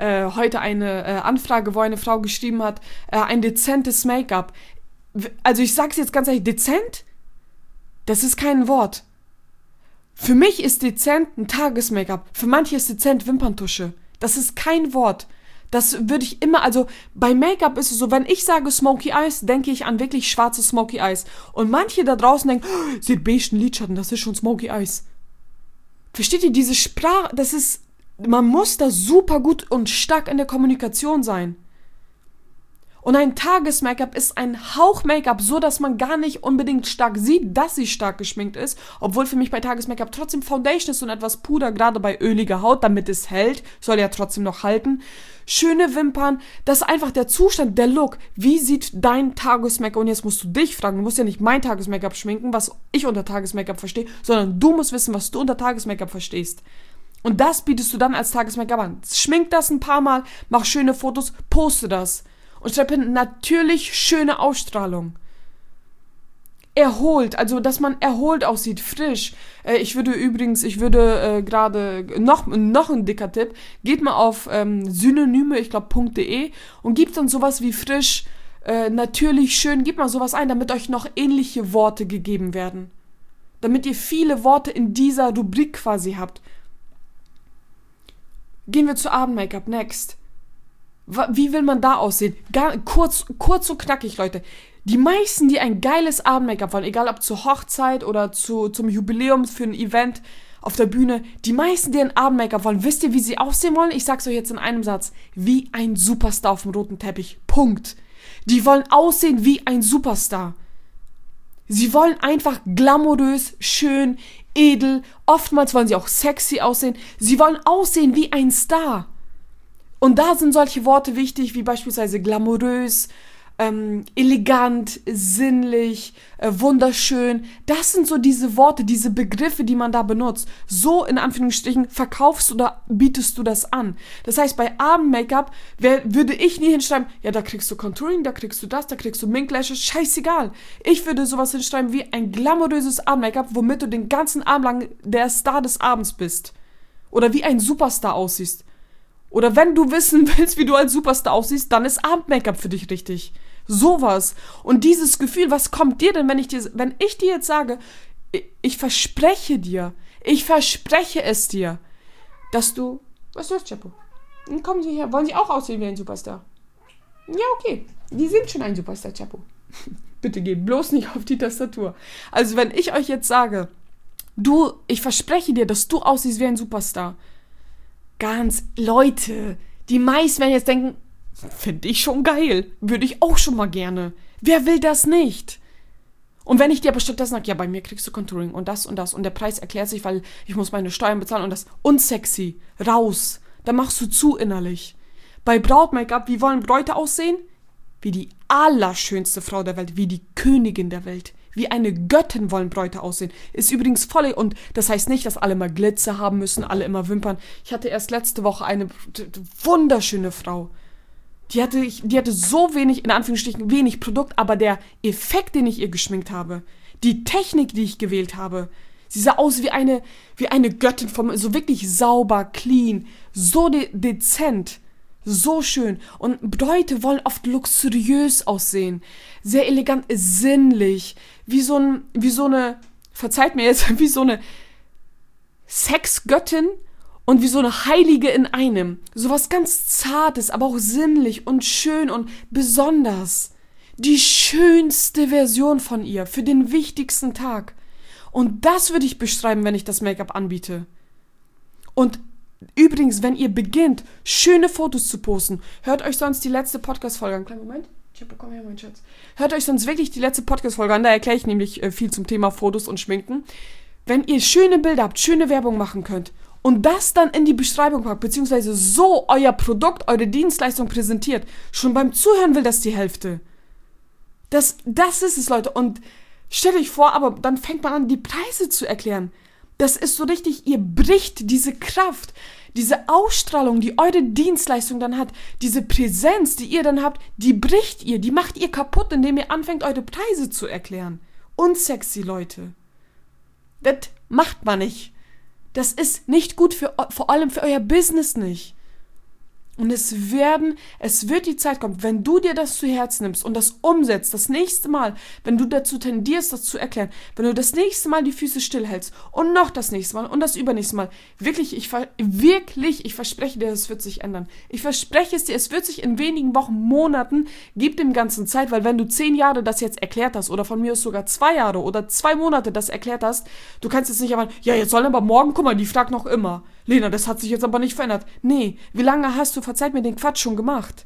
Anfrage, wo eine Frau geschrieben hat, ein dezentes Make-up. Also ich sag's jetzt ganz ehrlich, dezent? Das ist kein Wort. Für mich ist dezent ein Tages-Make-up. Für manche ist dezent Wimperntusche. Das ist kein Wort. Das würde ich immer, also bei Make-up ist es so, wenn ich sage Smoky Eyes, denke ich an wirklich schwarze Smoky Eyes. Und manche da draußen denken, oh, sie hat beigen Lidschatten, das ist schon Smoky Eyes. Versteht ihr, diese Sprache, man muss da super gut und stark in der Kommunikation sein. Und ein Tages-Make-up ist ein Hauch-Make-up, so dass man gar nicht unbedingt stark sieht, dass sie stark geschminkt ist, obwohl für mich bei Tages-Make-up trotzdem Foundation ist und etwas Puder, gerade bei öliger Haut, damit es hält, soll ja trotzdem noch halten. Schöne Wimpern, das ist einfach der Zustand, der Look. Wie sieht dein Tages-Make-up? Und jetzt musst du dich fragen, du musst ja nicht mein Tages-Make-up schminken, was ich unter Tages-Make-up verstehe, sondern du musst wissen, was du unter Tages-Make-up verstehst. Und das bietest du dann als Tages-Make-up an. Schmink das ein paar Mal, mach schöne Fotos, poste das. Und schreib hin, natürlich schöne Ausstrahlung. Erholt, also dass man erholt aussieht, frisch. Ich würde gerade noch ein dicker Tipp, geht mal auf Synonyme, ich glaube .de und gebt dann sowas wie frisch, natürlich schön, gebt mal sowas ein, damit euch noch ähnliche Worte gegeben werden. Damit ihr viele Worte in dieser Rubrik quasi habt. Gehen wir zu Abend-Make-up, next. Wie will man da aussehen? Kurz und knackig, Leute. Die meisten, die ein geiles Abend-Make-up wollen, egal ob zur Hochzeit oder zum Jubiläum für ein Event auf der Bühne, die meisten, die ein Abend-Make-up wollen, wisst ihr, wie sie aussehen wollen? Ich sag's euch jetzt in einem Satz. Wie ein Superstar auf dem roten Teppich. Punkt. Die wollen aussehen wie ein Superstar. Sie wollen einfach glamourös, schön, edel. Oftmals wollen sie auch sexy aussehen. Sie wollen aussehen wie ein Star. Und da sind solche Worte wichtig, wie beispielsweise glamourös, elegant, sinnlich, wunderschön. Das sind so diese Worte, diese Begriffe, die man da benutzt. So in Anführungsstrichen verkaufst oder bietest du das an. Das heißt, bei Abend-Make-up würde ich nie hinschreiben, ja, da kriegst du Contouring, da kriegst du das, da kriegst du Mink-Lashes, scheißegal. Ich würde sowas hinschreiben wie ein glamouröses Abend-Make-up, womit du den ganzen Abend lang der Star des Abends bist. Oder wie ein Superstar aussiehst. Oder wenn du wissen willst, wie du als Superstar aussiehst, dann ist Abend-Make-up für dich richtig. Sowas. Und dieses Gefühl, was kommt dir denn, wenn ich dir jetzt sage, ich verspreche es dir, dass du, was ist das, Chapo? Kommen Sie her, wollen Sie auch aussehen wie ein Superstar? Ja, okay, die sind schon ein Superstar, Chapo. Bitte geht bloß nicht auf die Tastatur. Also wenn ich euch jetzt sage, ich verspreche dir, dass du aussiehst wie ein Superstar. Leute, die meisten werden jetzt denken, finde ich schon geil. Würde ich auch schon mal gerne. Wer will das nicht? Und wenn ich dir aber stattdessen sage, ja, bei mir kriegst du Contouring und das und der Preis erklärt sich, weil ich muss meine Steuern bezahlen und das unsexy, raus, dann machst du zu innerlich. Bei Braut-Make-up, wie wollen Bräute aussehen? Wie die allerschönste Frau der Welt, wie die Königin der Welt. Wie eine Göttin wollen Bräute aussehen. Ist übrigens voll, und das heißt nicht, dass alle immer Glitzer haben müssen, alle immer Wimpern. Ich hatte erst letzte Woche eine wunderschöne Frau. Die hatte so wenig, in Anführungsstrichen, wenig Produkt, aber der Effekt, den ich ihr geschminkt habe, die Technik, die ich gewählt habe, sie sah aus wie eine Göttin, so wirklich sauber, clean, so dezent, so schön. Und Bräute wollen oft luxuriös aussehen, sehr elegant, sinnlich, wie so eine, verzeiht mir jetzt, wie so eine Sexgöttin und wie so eine Heilige in einem. So was ganz Zartes, aber auch sinnlich und schön und besonders. Die schönste Version von ihr für den wichtigsten Tag. Und das würde ich beschreiben, wenn ich das Make-up anbiete. Und übrigens, wenn ihr beginnt, schöne Fotos zu posten, hört euch sonst die letzte Podcast-Folge an. Kleinen Moment. Komm her, mein Schatz. Hört euch sonst wirklich die letzte Podcast-Folge an, da erkläre ich nämlich viel zum Thema Fotos und Schminken. Wenn ihr schöne Bilder habt, schöne Werbung machen könnt und das dann in die Beschreibung packt, beziehungsweise so euer Produkt, eure Dienstleistung präsentiert, schon beim Zuhören will das die Hälfte. Das ist es, Leute. Und stellt euch vor, aber dann fängt man an, die Preise zu erklären. Das ist so richtig, ihr bricht diese Kraft, diese Ausstrahlung, die eure Dienstleistung dann hat, diese Präsenz, die ihr dann habt, die bricht ihr, die macht ihr kaputt, indem ihr anfängt, eure Preise zu erklären. Unsexy, Leute. Das macht man nicht. Das ist nicht gut, vor allem für euer Business nicht. Und es wird die Zeit kommen, wenn du dir das zu Herzen nimmst und das umsetzt, das nächste Mal, wenn du dazu tendierst, das zu erklären, wenn du das nächste Mal die Füße stillhältst und noch das nächste Mal und das übernächste Mal, ich verspreche dir, es wird sich ändern. Ich verspreche es dir, es wird sich in wenigen Wochen, Monaten, gib dem Ganzen Zeit, weil wenn du 10 Jahre das jetzt erklärt hast oder von mir aus sogar 2 Jahre oder 2 Monate das erklärt hast, du kannst jetzt nicht aber, ja, jetzt sollen aber morgen, guck mal, die fragt noch immer. Lena, das hat sich jetzt aber nicht verändert. Nee, wie lange hast du, verzeiht mir, den Quatsch schon gemacht?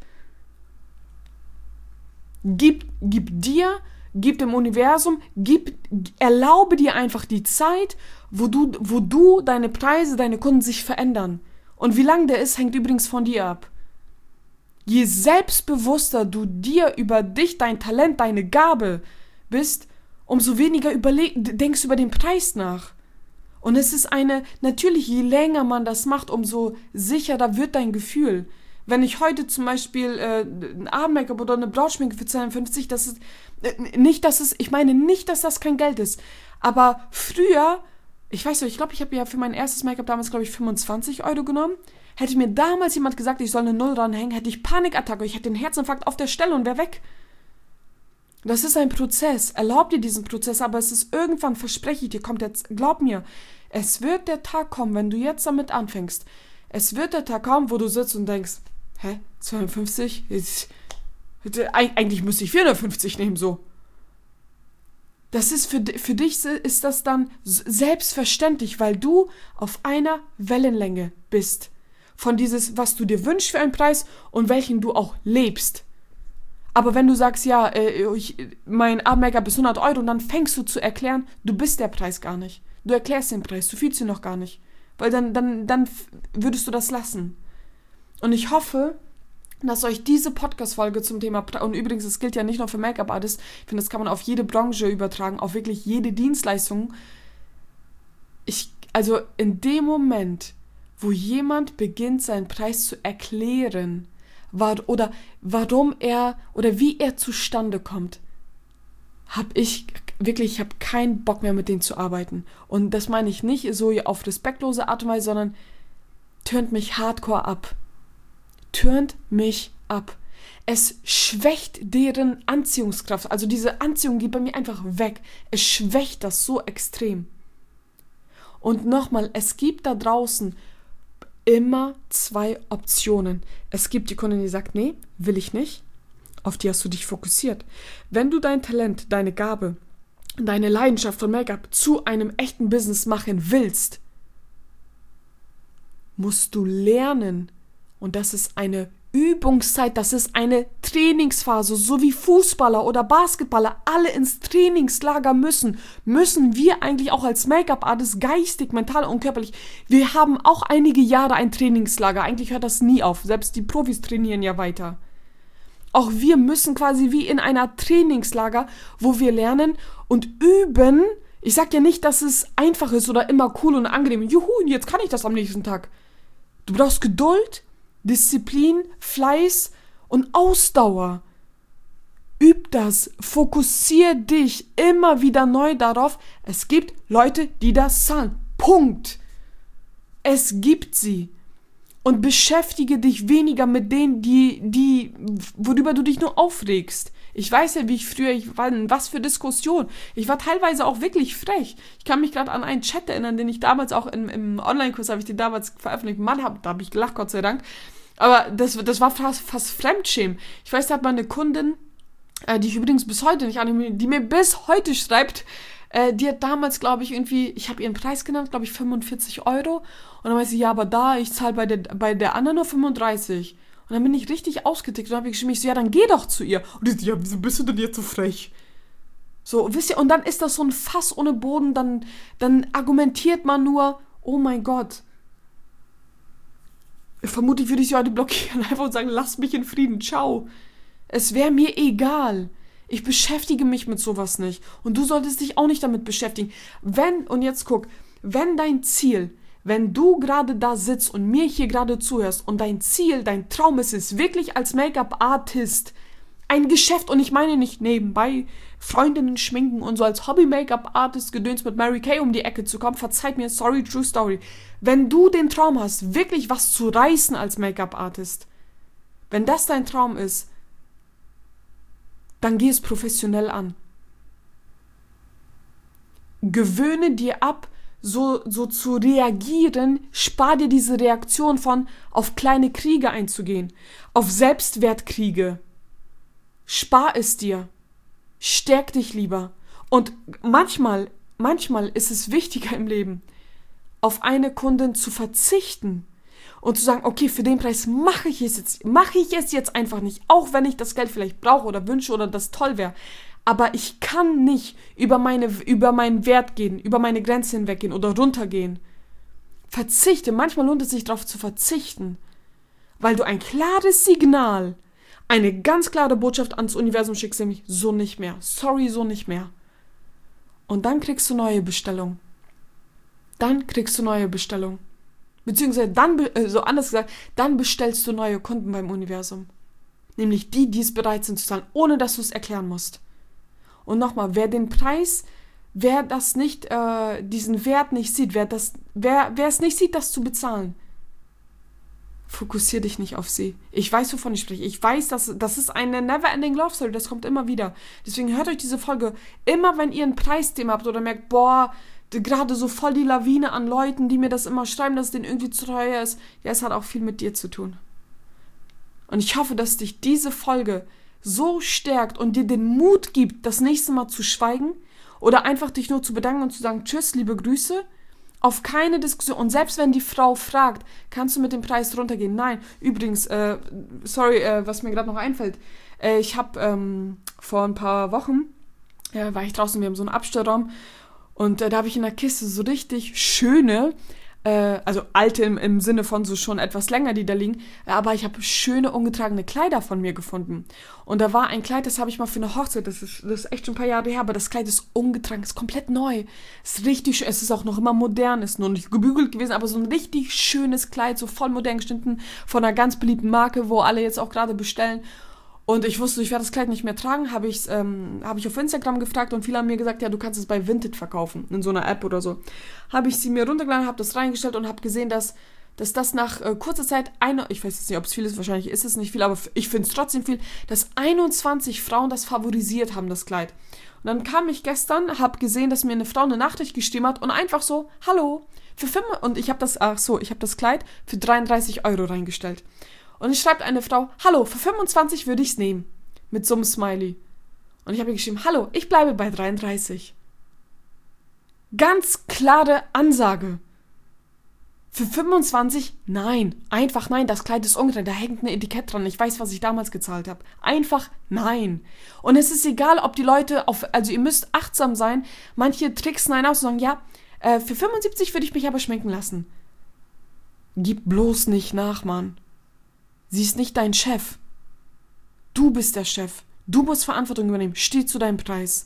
Gib dem Universum, erlaube dir einfach die Zeit, wo du deine Preise, deine Kunden sich verändern. Und wie lang der ist, hängt übrigens von dir ab. Je selbstbewusster du dir über dich, dein Talent, deine Gabe bist, umso weniger denkst du über den Preis nach. Und es ist natürlich, je länger man das macht, umso sicherer wird dein Gefühl. Wenn ich heute zum Beispiel ein Abend-Make-up oder eine Brautschminke für 52, ich meine nicht, dass das kein Geld ist. Aber früher, ich weiß nicht, ich glaube, ich habe ja für mein erstes Make-up damals, glaube ich, 25 € genommen. Hätte mir damals jemand gesagt, ich soll eine Null ranhängen, hätte ich Panikattacke, ich hätte den Herzinfarkt auf der Stelle und wäre weg. Das ist ein Prozess. Erlaub dir diesen Prozess, aber es ist irgendwann, verspreche ich dir, glaub mir, es wird der Tag kommen, wenn du jetzt damit anfängst. Es wird der Tag kommen, wo du sitzt und denkst, 52? Eigentlich müsste ich 450 nehmen, so. Das ist für dich ist das dann selbstverständlich, weil du auf einer Wellenlänge bist. Von dieses, was du dir wünschst für einen Preis und welchen du auch lebst. Aber wenn du sagst, ja, mein Abend-Make-up ist 100 Euro und dann fängst du zu erklären, du bist der Preis gar nicht. Du erklärst den Preis, du fühlst ihn noch gar nicht. Weil dann würdest du das lassen. Und ich hoffe, dass euch diese Podcast-Folge zum Thema, und übrigens, es gilt ja nicht nur für Make-up-Artists, ich finde, das kann man auf jede Branche übertragen, auf wirklich jede Dienstleistung. Also in dem Moment, wo jemand beginnt, seinen Preis zu erklären, warum er oder wie er zustande kommt, habe ich keinen Bock mehr mit denen zu arbeiten. Und das meine ich nicht so auf respektlose Art und Weise, sondern turnt mich hardcore ab. Turnt mich ab. Es schwächt deren Anziehungskraft. Also diese Anziehung geht bei mir einfach weg. Es schwächt das so extrem. Und nochmal, es gibt da draußen immer 2 Optionen. Es gibt die Kundin, die sagt, nee, will ich nicht. Auf die hast du dich fokussiert. Wenn du dein Talent, deine Gabe, deine Leidenschaft von Make-up zu einem echten Business machen willst, musst du lernen. Und das ist eine Übungszeit, das ist eine Trainingsphase, so wie Fußballer oder Basketballer alle ins Trainingslager müssen wir eigentlich auch als Make-up-Artist geistig, mental und körperlich, wir haben auch einige Jahre ein Trainingslager, eigentlich hört das nie auf, selbst die Profis trainieren ja weiter. Auch wir müssen quasi wie in einer Trainingslager, wo wir lernen und üben. Ich sag ja nicht, dass es einfach ist oder immer cool und angenehm, juhu, jetzt kann ich das am nächsten Tag. Du brauchst Geduld, Disziplin, Fleiß und Ausdauer. Üb das, fokussier dich immer wieder neu darauf. Es gibt Leute, die das zahlen. Punkt. Es gibt sie. Und beschäftige dich weniger mit denen, worüber du dich nur aufregst. Ich weiß ja, wie ich war in was für Diskussionen. Ich war teilweise auch wirklich frech. Ich kann mich gerade an einen Chat erinnern, den ich damals auch im Online-Kurs, habe ich den damals veröffentlicht. Mann, da habe ich gelacht, Gott sei Dank. Aber das war fast Fremdschämen. Ich weiß, da hat mal eine Kundin, die ich übrigens bis heute nicht annehme, die mir bis heute schreibt, die hat damals, glaube ich, ich habe ihren Preis genannt, glaube ich, 45 Euro. Und dann meinte sie, ja, aber ich zahle bei der anderen nur 35. Und dann bin ich richtig ausgetickt und habe geschrieben, ich so, ja, dann geh doch zu ihr. Und die so, ja, wieso bist du denn jetzt so frech? So, wisst ihr, und dann ist das so ein Fass ohne Boden, dann argumentiert man nur, oh mein Gott. Vermutlich würde ich sie heute blockieren, einfach und sagen, lass mich in Frieden, ciao. Es wäre mir egal. Ich beschäftige mich mit sowas nicht. Und du solltest dich auch nicht damit beschäftigen. Und jetzt guck, wenn du gerade da sitzt und mir hier gerade zuhörst und dein Ziel, dein Traum ist es, wirklich als Make-up-Artist ein Geschäft, und ich meine nicht nebenbei Freundinnen schminken und so als Hobby-Make-up-Artist gedöns mit Mary Kay um die Ecke zu kommen, verzeiht mir, sorry, true story. Wenn du den Traum hast, wirklich was zu reißen als Make-up-Artist, wenn das dein Traum ist, dann geh es professionell an. Gewöhne dir ab, so zu reagieren, spar dir diese Reaktion auf kleine Kriege einzugehen, auf Selbstwertkriege. Spar es dir. Stärk dich lieber. Und manchmal ist es wichtiger im Leben, auf eine Kundin zu verzichten und zu sagen, okay, für den Preis mache ich es jetzt einfach nicht, auch wenn ich das Geld vielleicht brauche oder wünsche oder das toll wäre. Aber ich kann nicht über meinen Wert gehen, über meine Grenze hinweggehen oder runtergehen. Verzichte. Manchmal lohnt es sich darauf zu verzichten, weil du ein klares Signal, eine ganz klare Botschaft ans Universum schickst, nämlich so nicht mehr. Sorry, so nicht mehr. Und dann kriegst du neue Bestellungen. Beziehungsweise dann bestellst du neue Kunden beim Universum. Nämlich die es bereit sind zu zahlen, ohne dass du es erklären musst. Und nochmal, wer diesen Wert nicht sieht, wer es nicht sieht, das zu bezahlen, fokussier dich nicht auf sie. Ich weiß, wovon ich spreche. Ich weiß, das ist eine never-ending Love Story, das kommt immer wieder. Deswegen hört euch diese Folge immer, wenn ihr ein Preisthema habt oder merkt, boah, gerade so voll die Lawine an Leuten, die mir das immer schreiben, dass es denen irgendwie zu teuer ist. Ja, es hat auch viel mit dir zu tun. Und ich hoffe, dass dich diese Folge so stärkt und dir den Mut gibt, das nächste Mal zu schweigen oder einfach dich nur zu bedanken und zu sagen, tschüss, liebe Grüße, auf keine Diskussion. Und selbst wenn die Frau fragt, kannst du mit dem Preis runtergehen? Nein. Übrigens, was mir gerade noch einfällt, ich habe vor ein paar Wochen, war ich draußen, wir haben so einen Abstellraum und da habe ich in der Kiste so richtig schöne, also alte im Sinne von so schon etwas länger, die da liegen, aber ich habe schöne ungetragene Kleider von mir gefunden. Und da war ein Kleid, das habe ich mal für eine Hochzeit, das ist echt schon ein paar Jahre her, aber das Kleid ist ungetragen, ist komplett neu, ist richtig schön, es ist auch noch immer modern, ist nur nicht gebügelt gewesen, aber so ein richtig schönes Kleid, so voll modern geschnitten, von einer ganz beliebten Marke, wo alle jetzt auch gerade bestellen. Und ich wusste, ich werde das Kleid nicht mehr tragen, habe ich auf Instagram gefragt und viele haben mir gesagt, ja, du kannst es bei Vinted verkaufen, in so einer App oder so. Habe ich sie mir runtergeladen, habe das reingestellt und habe gesehen, dass das nach kurzer Zeit, ich weiß jetzt nicht, ob es viel ist, wahrscheinlich ist es nicht viel, aber ich finde es trotzdem viel, dass 21 Frauen das favorisiert haben, das Kleid. Und dann kam ich gestern, habe gesehen, dass mir eine Frau eine Nachricht geschrieben hat und einfach so, hallo, und ich habe das Kleid für 33 Euro reingestellt. Und es schreibt eine Frau, hallo, für 25 würde ich es nehmen. Mit so einem Smiley. Und ich habe ihr geschrieben, hallo, ich bleibe bei 33. Ganz klare Ansage. Für 25, nein. Einfach nein, das Kleid ist ungetragen, da hängt ein Etikett dran. Ich weiß, was ich damals gezahlt habe. Einfach nein. Und es ist egal, ob die Leute, also ihr müsst achtsam sein. Manche tricksen einen aus und sagen, ja, für 75 würde ich mich aber schminken lassen. Gib bloß nicht nach, Mann. Sie ist nicht dein Chef. Du bist der Chef. Du musst Verantwortung übernehmen. Steh zu deinem Preis.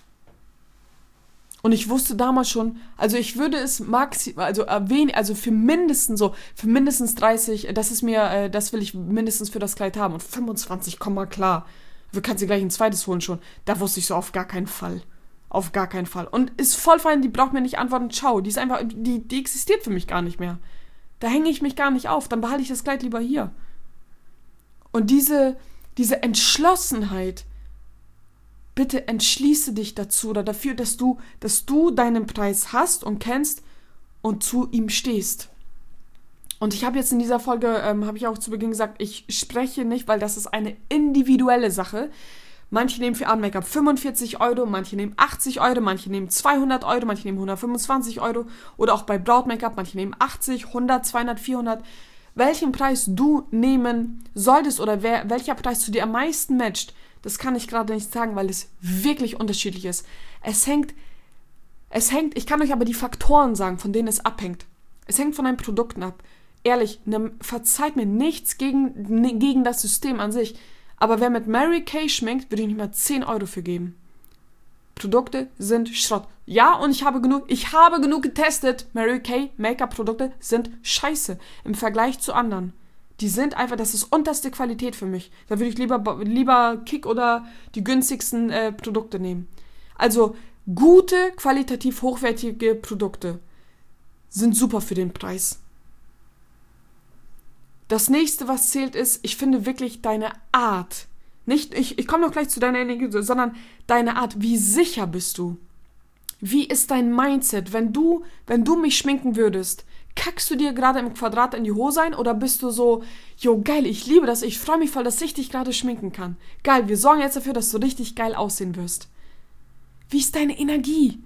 Und ich wusste damals schon, also ich würde es für mindestens 30, das will ich mindestens für das Kleid haben. Und 25, komm mal klar. Du kannst dir gleich ein zweites holen schon. Da wusste ich so, auf gar keinen Fall. Auf gar keinen Fall. Und ist voll fein, die braucht mir nicht antworten. Ciao. Die ist einfach, die existiert für mich gar nicht mehr. Da hänge ich mich gar nicht auf. Dann behalte ich das Kleid lieber hier. Und diese Entschlossenheit, bitte entschließe dich dazu oder dafür, dass du deinen Preis hast und kennst und zu ihm stehst. Und ich habe jetzt in dieser Folge, habe ich auch zu Beginn gesagt, ich spreche nicht, weil das ist eine individuelle Sache. Manche nehmen für Abend-Make-up 45 Euro, manche nehmen 80 Euro, manche nehmen 200 Euro, manche nehmen 125 Euro oder auch bei Braut-Make-up, manche nehmen 80, 100, 200, 400. Welchen Preis du nehmen solltest oder welcher Preis zu dir am meisten matcht, das kann ich gerade nicht sagen, weil es wirklich unterschiedlich ist. Ich kann euch aber die Faktoren sagen, von denen es abhängt. Es hängt von deinen Produkten ab. Ehrlich, verzeiht mir nichts gegen das System an sich, aber wer mit Mary Kay schminkt, würde ich nicht mal 10 Euro für geben. Produkte sind Schrott. Ja, und ich habe genug getestet. Mary Kay Make-up-Produkte sind scheiße im Vergleich zu anderen. Die sind einfach, das ist unterste Qualität für mich. Da würde ich lieber Kick oder die günstigsten Produkte nehmen. Also gute, qualitativ hochwertige Produkte sind super für den Preis. Das nächste, was zählt, ist, ich finde wirklich deine Art. Nicht, ich komme noch gleich zu deiner Energie, sondern deine Art. Wie sicher bist du? Wie ist dein Mindset? Wenn du mich schminken würdest, kackst du dir gerade im Quadrat in die Hose ein oder bist du so, jo geil, ich liebe das, ich freue mich voll, dass ich dich gerade schminken kann. Geil, wir sorgen jetzt dafür, dass du richtig geil aussehen wirst. Wie ist deine Energie?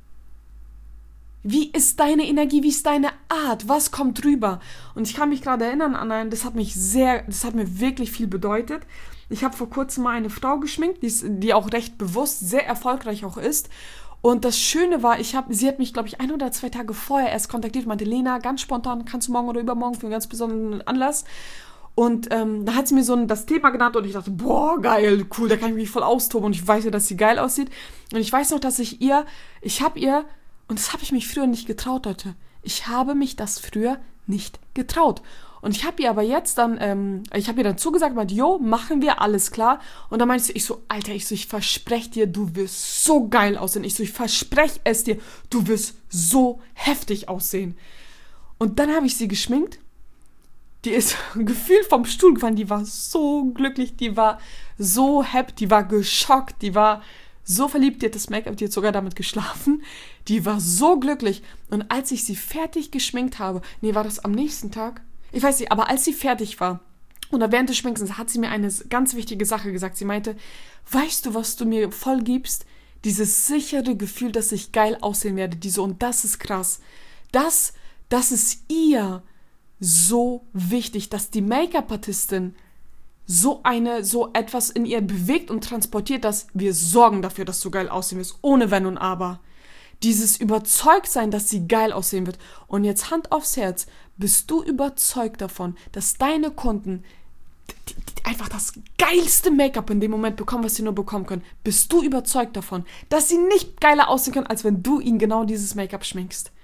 Wie ist deine Energie? Wie ist deine Art? Was kommt rüber? Und ich kann mich gerade erinnern an das hat mir wirklich viel bedeutet. Ich habe vor kurzem mal eine Frau geschminkt, die auch recht bewusst, sehr erfolgreich auch ist. Und das Schöne war, sie hat mich, glaube ich, 1 oder 2 Tage vorher erst kontaktiert, meinte, Lena, ganz spontan, kannst du morgen oder übermorgen für einen ganz besonderen Anlass? Und da hat sie mir das Thema genannt und ich dachte, boah, geil, cool, da kann ich mich voll austoben und ich weiß ja, dass sie geil aussieht. Und ich weiß noch, dass und das habe ich mich früher nicht getraut, Leute. Ich habe mich das früher nicht getraut. Und ich habe ihr aber jetzt dann, ich habe ihr dann zugesagt, meinte, jo, machen wir, alles klar. Und dann meinte ich so, Alter, ich verspreche dir, du wirst so geil aussehen. Ich verspreche es dir, du wirst so heftig aussehen. Und dann habe ich sie geschminkt. Die ist gefühlt vom Stuhl gefallen, die war so glücklich, die war so happy, die war geschockt, die war so verliebt, die hat das Make-up, die hat sogar damit geschlafen, die war so glücklich. Und als ich sie fertig geschminkt habe, war das am nächsten Tag? Ich weiß nicht, aber als sie fertig war oder während des Schminkens hat sie mir eine ganz wichtige Sache gesagt. Sie meinte, weißt du, was du mir voll gibst? Dieses sichere Gefühl, dass ich geil aussehen werde. Und das ist krass. Das ist ihr so wichtig, dass die Make-up-Artistin so etwas in ihr bewegt und transportiert, dass wir sorgen dafür, dass du geil aussehen wirst, ohne Wenn und Aber. Dieses Überzeugtsein, dass sie geil aussehen wird. Und jetzt Hand aufs Herz, bist du überzeugt davon, dass deine Kunden einfach das geilste Make-up in dem Moment bekommen, was sie nur bekommen können? Bist du überzeugt davon, dass sie nicht geiler aussehen können, als wenn du ihnen genau dieses Make-up schminkst?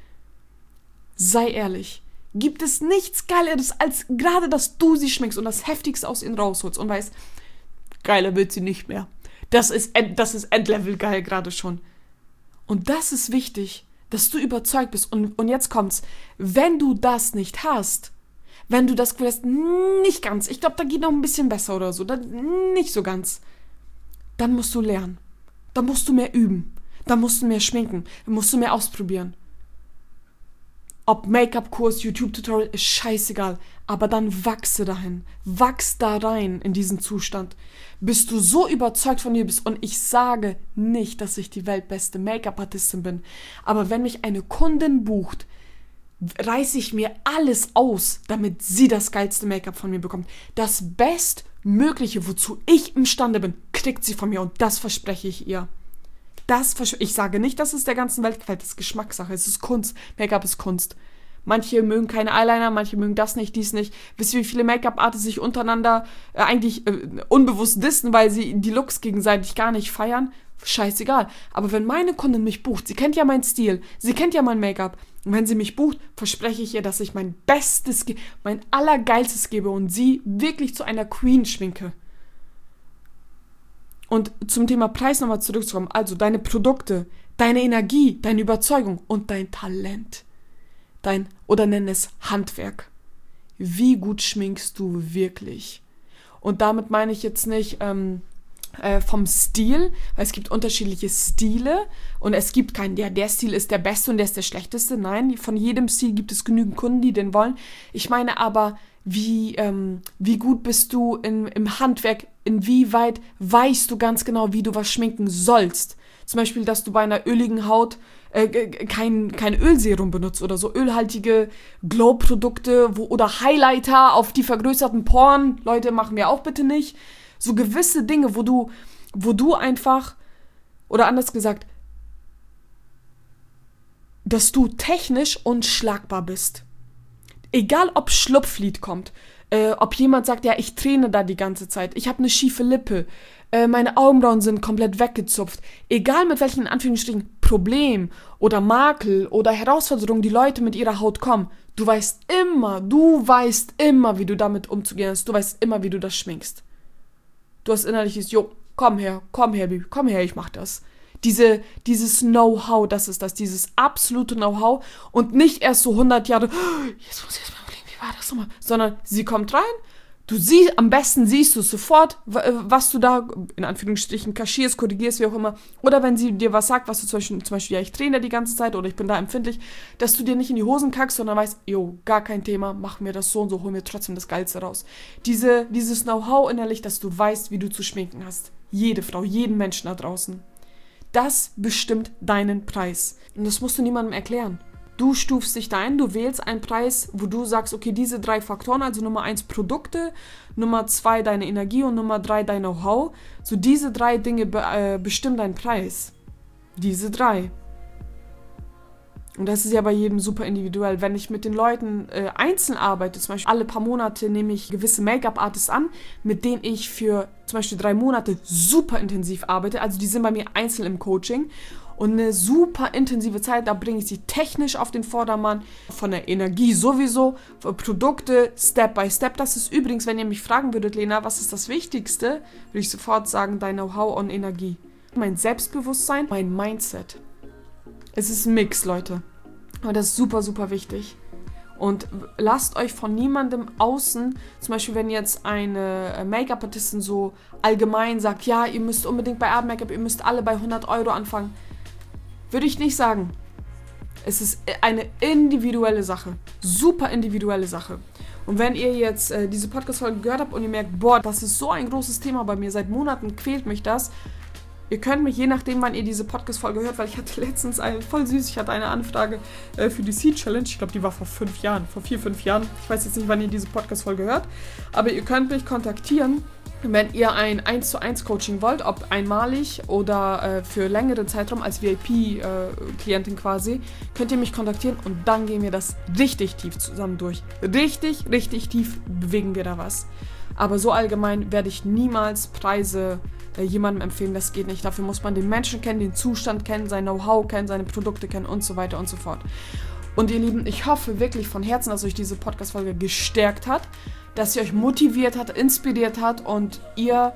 Sei ehrlich. Gibt es nichts Geileres, als gerade, dass du sie schminkst und das Heftigste aus ihnen rausholst und weißt, geiler wird sie nicht mehr. Das ist Endlevel geil gerade schon. Und das ist wichtig, dass du überzeugt bist. Und jetzt kommt's. Wenn du das nicht hast, wenn du das Gefühl hast, nicht ganz, ich glaube, da geht noch ein bisschen besser oder so, nicht so ganz, dann musst du lernen. Dann musst du mehr üben. Dann musst du mehr schminken. Dann musst du mehr ausprobieren. Ob Make-up-Kurs, YouTube-Tutorial, ist scheißegal. Aber dann wachse dahin. Wachs da rein in diesen Zustand. Bis du so überzeugt von dir bist. Und ich sage nicht, dass ich die weltbeste Make-up-Artistin bin. Aber wenn mich eine Kundin bucht, reiße ich mir alles aus, damit sie das geilste Make-up von mir bekommt. Das Bestmögliche, wozu ich imstande bin, kriegt sie von mir. Und das verspreche ich ihr. Ich sage nicht, dass es der ganzen Welt gefällt. Das ist Geschmackssache. Es ist Kunst. Make-up ist Kunst. Manche mögen keine Eyeliner, manche mögen das nicht, dies nicht. Wisst ihr, wie viele Make-up-Artists sich untereinander eigentlich unbewusst dissen, weil sie die Looks gegenseitig gar nicht feiern? Scheißegal. Aber wenn meine Kundin mich bucht, sie kennt ja meinen Stil, sie kennt ja mein Make-up. Und wenn sie mich bucht, verspreche ich ihr, dass ich mein Bestes, mein Allergeilstes gebe und sie wirklich zu einer Queen schminke. Und zum Thema Preis nochmal zurückzukommen. Also deine Produkte, deine Energie, deine Überzeugung und dein Talent. Oder nenn es Handwerk. Wie gut schminkst du wirklich? Und damit meine ich jetzt nicht vom Stil, weil es gibt unterschiedliche Stile und es gibt keinen, der Stil ist der beste und der ist der schlechteste. Nein, von jedem Stil gibt es genügend Kunden, die den wollen. Ich meine aber, wie gut bist du im Handwerk, inwieweit weißt du ganz genau, wie du was schminken sollst. Zum Beispiel, dass du bei einer öligen Haut kein Ölserum benutzt oder so ölhaltige Glow-Produkte oder Highlighter auf die vergrößerten Poren. Leute, machen wir auch bitte nicht. So gewisse Dinge, wo du einfach, oder anders gesagt, dass du technisch unschlagbar bist. Egal, ob Schlupflied kommt, ob jemand sagt, ja, ich träne da die ganze Zeit, ich habe eine schiefe Lippe, meine Augenbrauen sind komplett weggezupft. Egal mit welchen, in Anführungsstrichen, Problem oder Makel oder Herausforderungen die Leute mit ihrer Haut kommen, du weißt immer, wie du damit umzugehen hast. Du weißt immer, wie du das schminkst. Du hast innerliches, komm her, Baby, komm her, ich mach das. Dieses Know-how, das ist das, dieses absolute Know-how und nicht erst so 100 Jahre, jetzt muss ich erst mal überlegen, wie war das nochmal, sondern sie kommt rein, am besten siehst du sofort, was du da, in Anführungsstrichen, kaschierst, korrigierst, wie auch immer, oder wenn sie dir was sagt, was du zum Beispiel, ja, ich träne die ganze Zeit oder ich bin da empfindlich, dass du dir nicht in die Hosen kackst, sondern weißt, gar kein Thema, machen wir das so und so, holen wir trotzdem das Geilste raus. Dieses Know-how innerlich, dass du weißt, wie du zu schminken hast. Jede Frau, jeden Menschen da draußen. Das bestimmt deinen Preis. Und das musst du niemandem erklären. Du stufst dich da ein, du wählst einen Preis, wo du sagst, okay, diese 3 Faktoren, also Nummer 1 Produkte, Nummer 2 deine Energie und Nummer 3 dein Know-how. So diese 3 Dinge bestimmen deinen Preis. Diese 3. Und das ist ja bei jedem super individuell. Wenn ich mit den Leuten einzeln arbeite, zum Beispiel alle paar Monate nehme ich gewisse Make-up-Artists an, mit denen ich für zum Beispiel 3 Monate super intensiv arbeite. Also die sind bei mir einzeln im Coaching. Und eine super intensive Zeit, da bringe ich sie technisch auf den Vordermann, von der Energie sowieso, Produkte, Step by Step. Das ist übrigens, wenn ihr mich fragen würdet, Lena, was ist das Wichtigste, würde ich sofort sagen, dein Know-how und Energie. Mein Selbstbewusstsein, mein Mindset. Es ist ein Mix, Leute. Aber das ist super, super wichtig. Und lasst euch von niemandem außen, zum Beispiel wenn jetzt eine Make-up-Artistin so allgemein sagt, ja, ihr müsst unbedingt bei Art Make-up, ihr müsst alle bei 100 Euro anfangen. Würde ich nicht sagen. Es ist eine individuelle Sache. Super individuelle Sache. Und wenn ihr jetzt diese Podcast-Folge gehört habt und ihr merkt, boah, das ist so ein großes Thema bei mir, seit Monaten quält mich das, ihr könnt mich, je nachdem, wann ihr diese Podcast-Folge hört, weil ich hatte letztens ich hatte eine Anfrage für die Seed-Challenge. Ich glaube, die war vor 5 Jahren, vor 4-5 Jahren. Ich weiß jetzt nicht, wann ihr diese Podcast-Folge hört. Aber ihr könnt mich kontaktieren, wenn ihr ein 1:1 Coaching wollt, ob einmalig oder für längere Zeitraum als VIP-Klientin quasi, könnt ihr mich kontaktieren und dann gehen wir das richtig tief zusammen durch. Richtig, richtig tief bewegen wir da was. Aber so allgemein werde ich niemals Preise jemandem empfehlen, das geht nicht. Dafür muss man den Menschen kennen, den Zustand kennen, sein Know-how kennen, seine Produkte kennen und so weiter und so fort. Und ihr Lieben, ich hoffe wirklich von Herzen, dass euch diese Podcast-Folge gestärkt hat, dass sie euch motiviert hat, inspiriert hat und ihr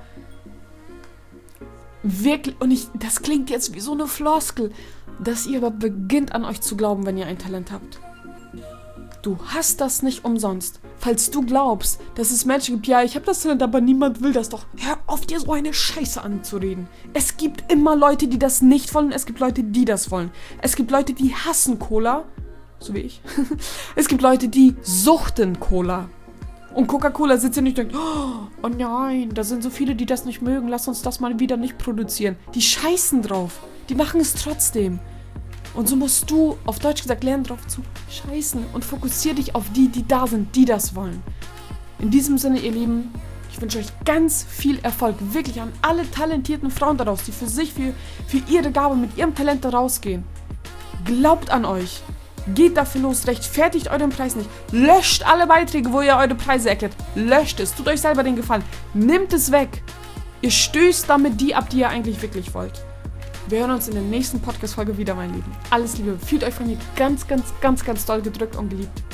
wirklich, das klingt jetzt wie so eine Floskel, dass ihr aber beginnt an euch zu glauben, wenn ihr ein Talent habt. Du hast das nicht umsonst. Falls du glaubst, dass es Menschen gibt, ja, ich habe das Talent, aber niemand will das doch. Hör auf, dir so eine Scheiße anzureden. Es gibt immer Leute, die das nicht wollen. Es gibt Leute, die das wollen. Es gibt Leute, die hassen Cola. So wie ich. Es gibt Leute, die suchten Cola. Und Coca-Cola sitzt hier nicht und denkt, oh nein, da sind so viele, die das nicht mögen. Lass uns das mal wieder nicht produzieren. Die scheißen drauf. Die machen es trotzdem. Und so musst du, auf Deutsch gesagt, lernen drauf zu scheißen und fokussier dich auf die, die da sind, die das wollen. In diesem Sinne, ihr Lieben, ich wünsche euch ganz viel Erfolg, wirklich an alle talentierten Frauen daraus, die für sich, für ihre Gabe, mit ihrem Talent da rausgehen. Glaubt an euch. Geht dafür los, rechtfertigt euren Preis nicht. Löscht alle Beiträge, wo ihr eure Preise erklärt. Löscht es, tut euch selber den Gefallen. Nehmt es weg. Ihr stößt damit die ab, die ihr eigentlich wirklich wollt. Wir hören uns in der nächsten Podcast-Folge wieder, mein Lieben. Alles Liebe, fühlt euch von mir ganz, ganz, ganz, ganz doll gedrückt und geliebt.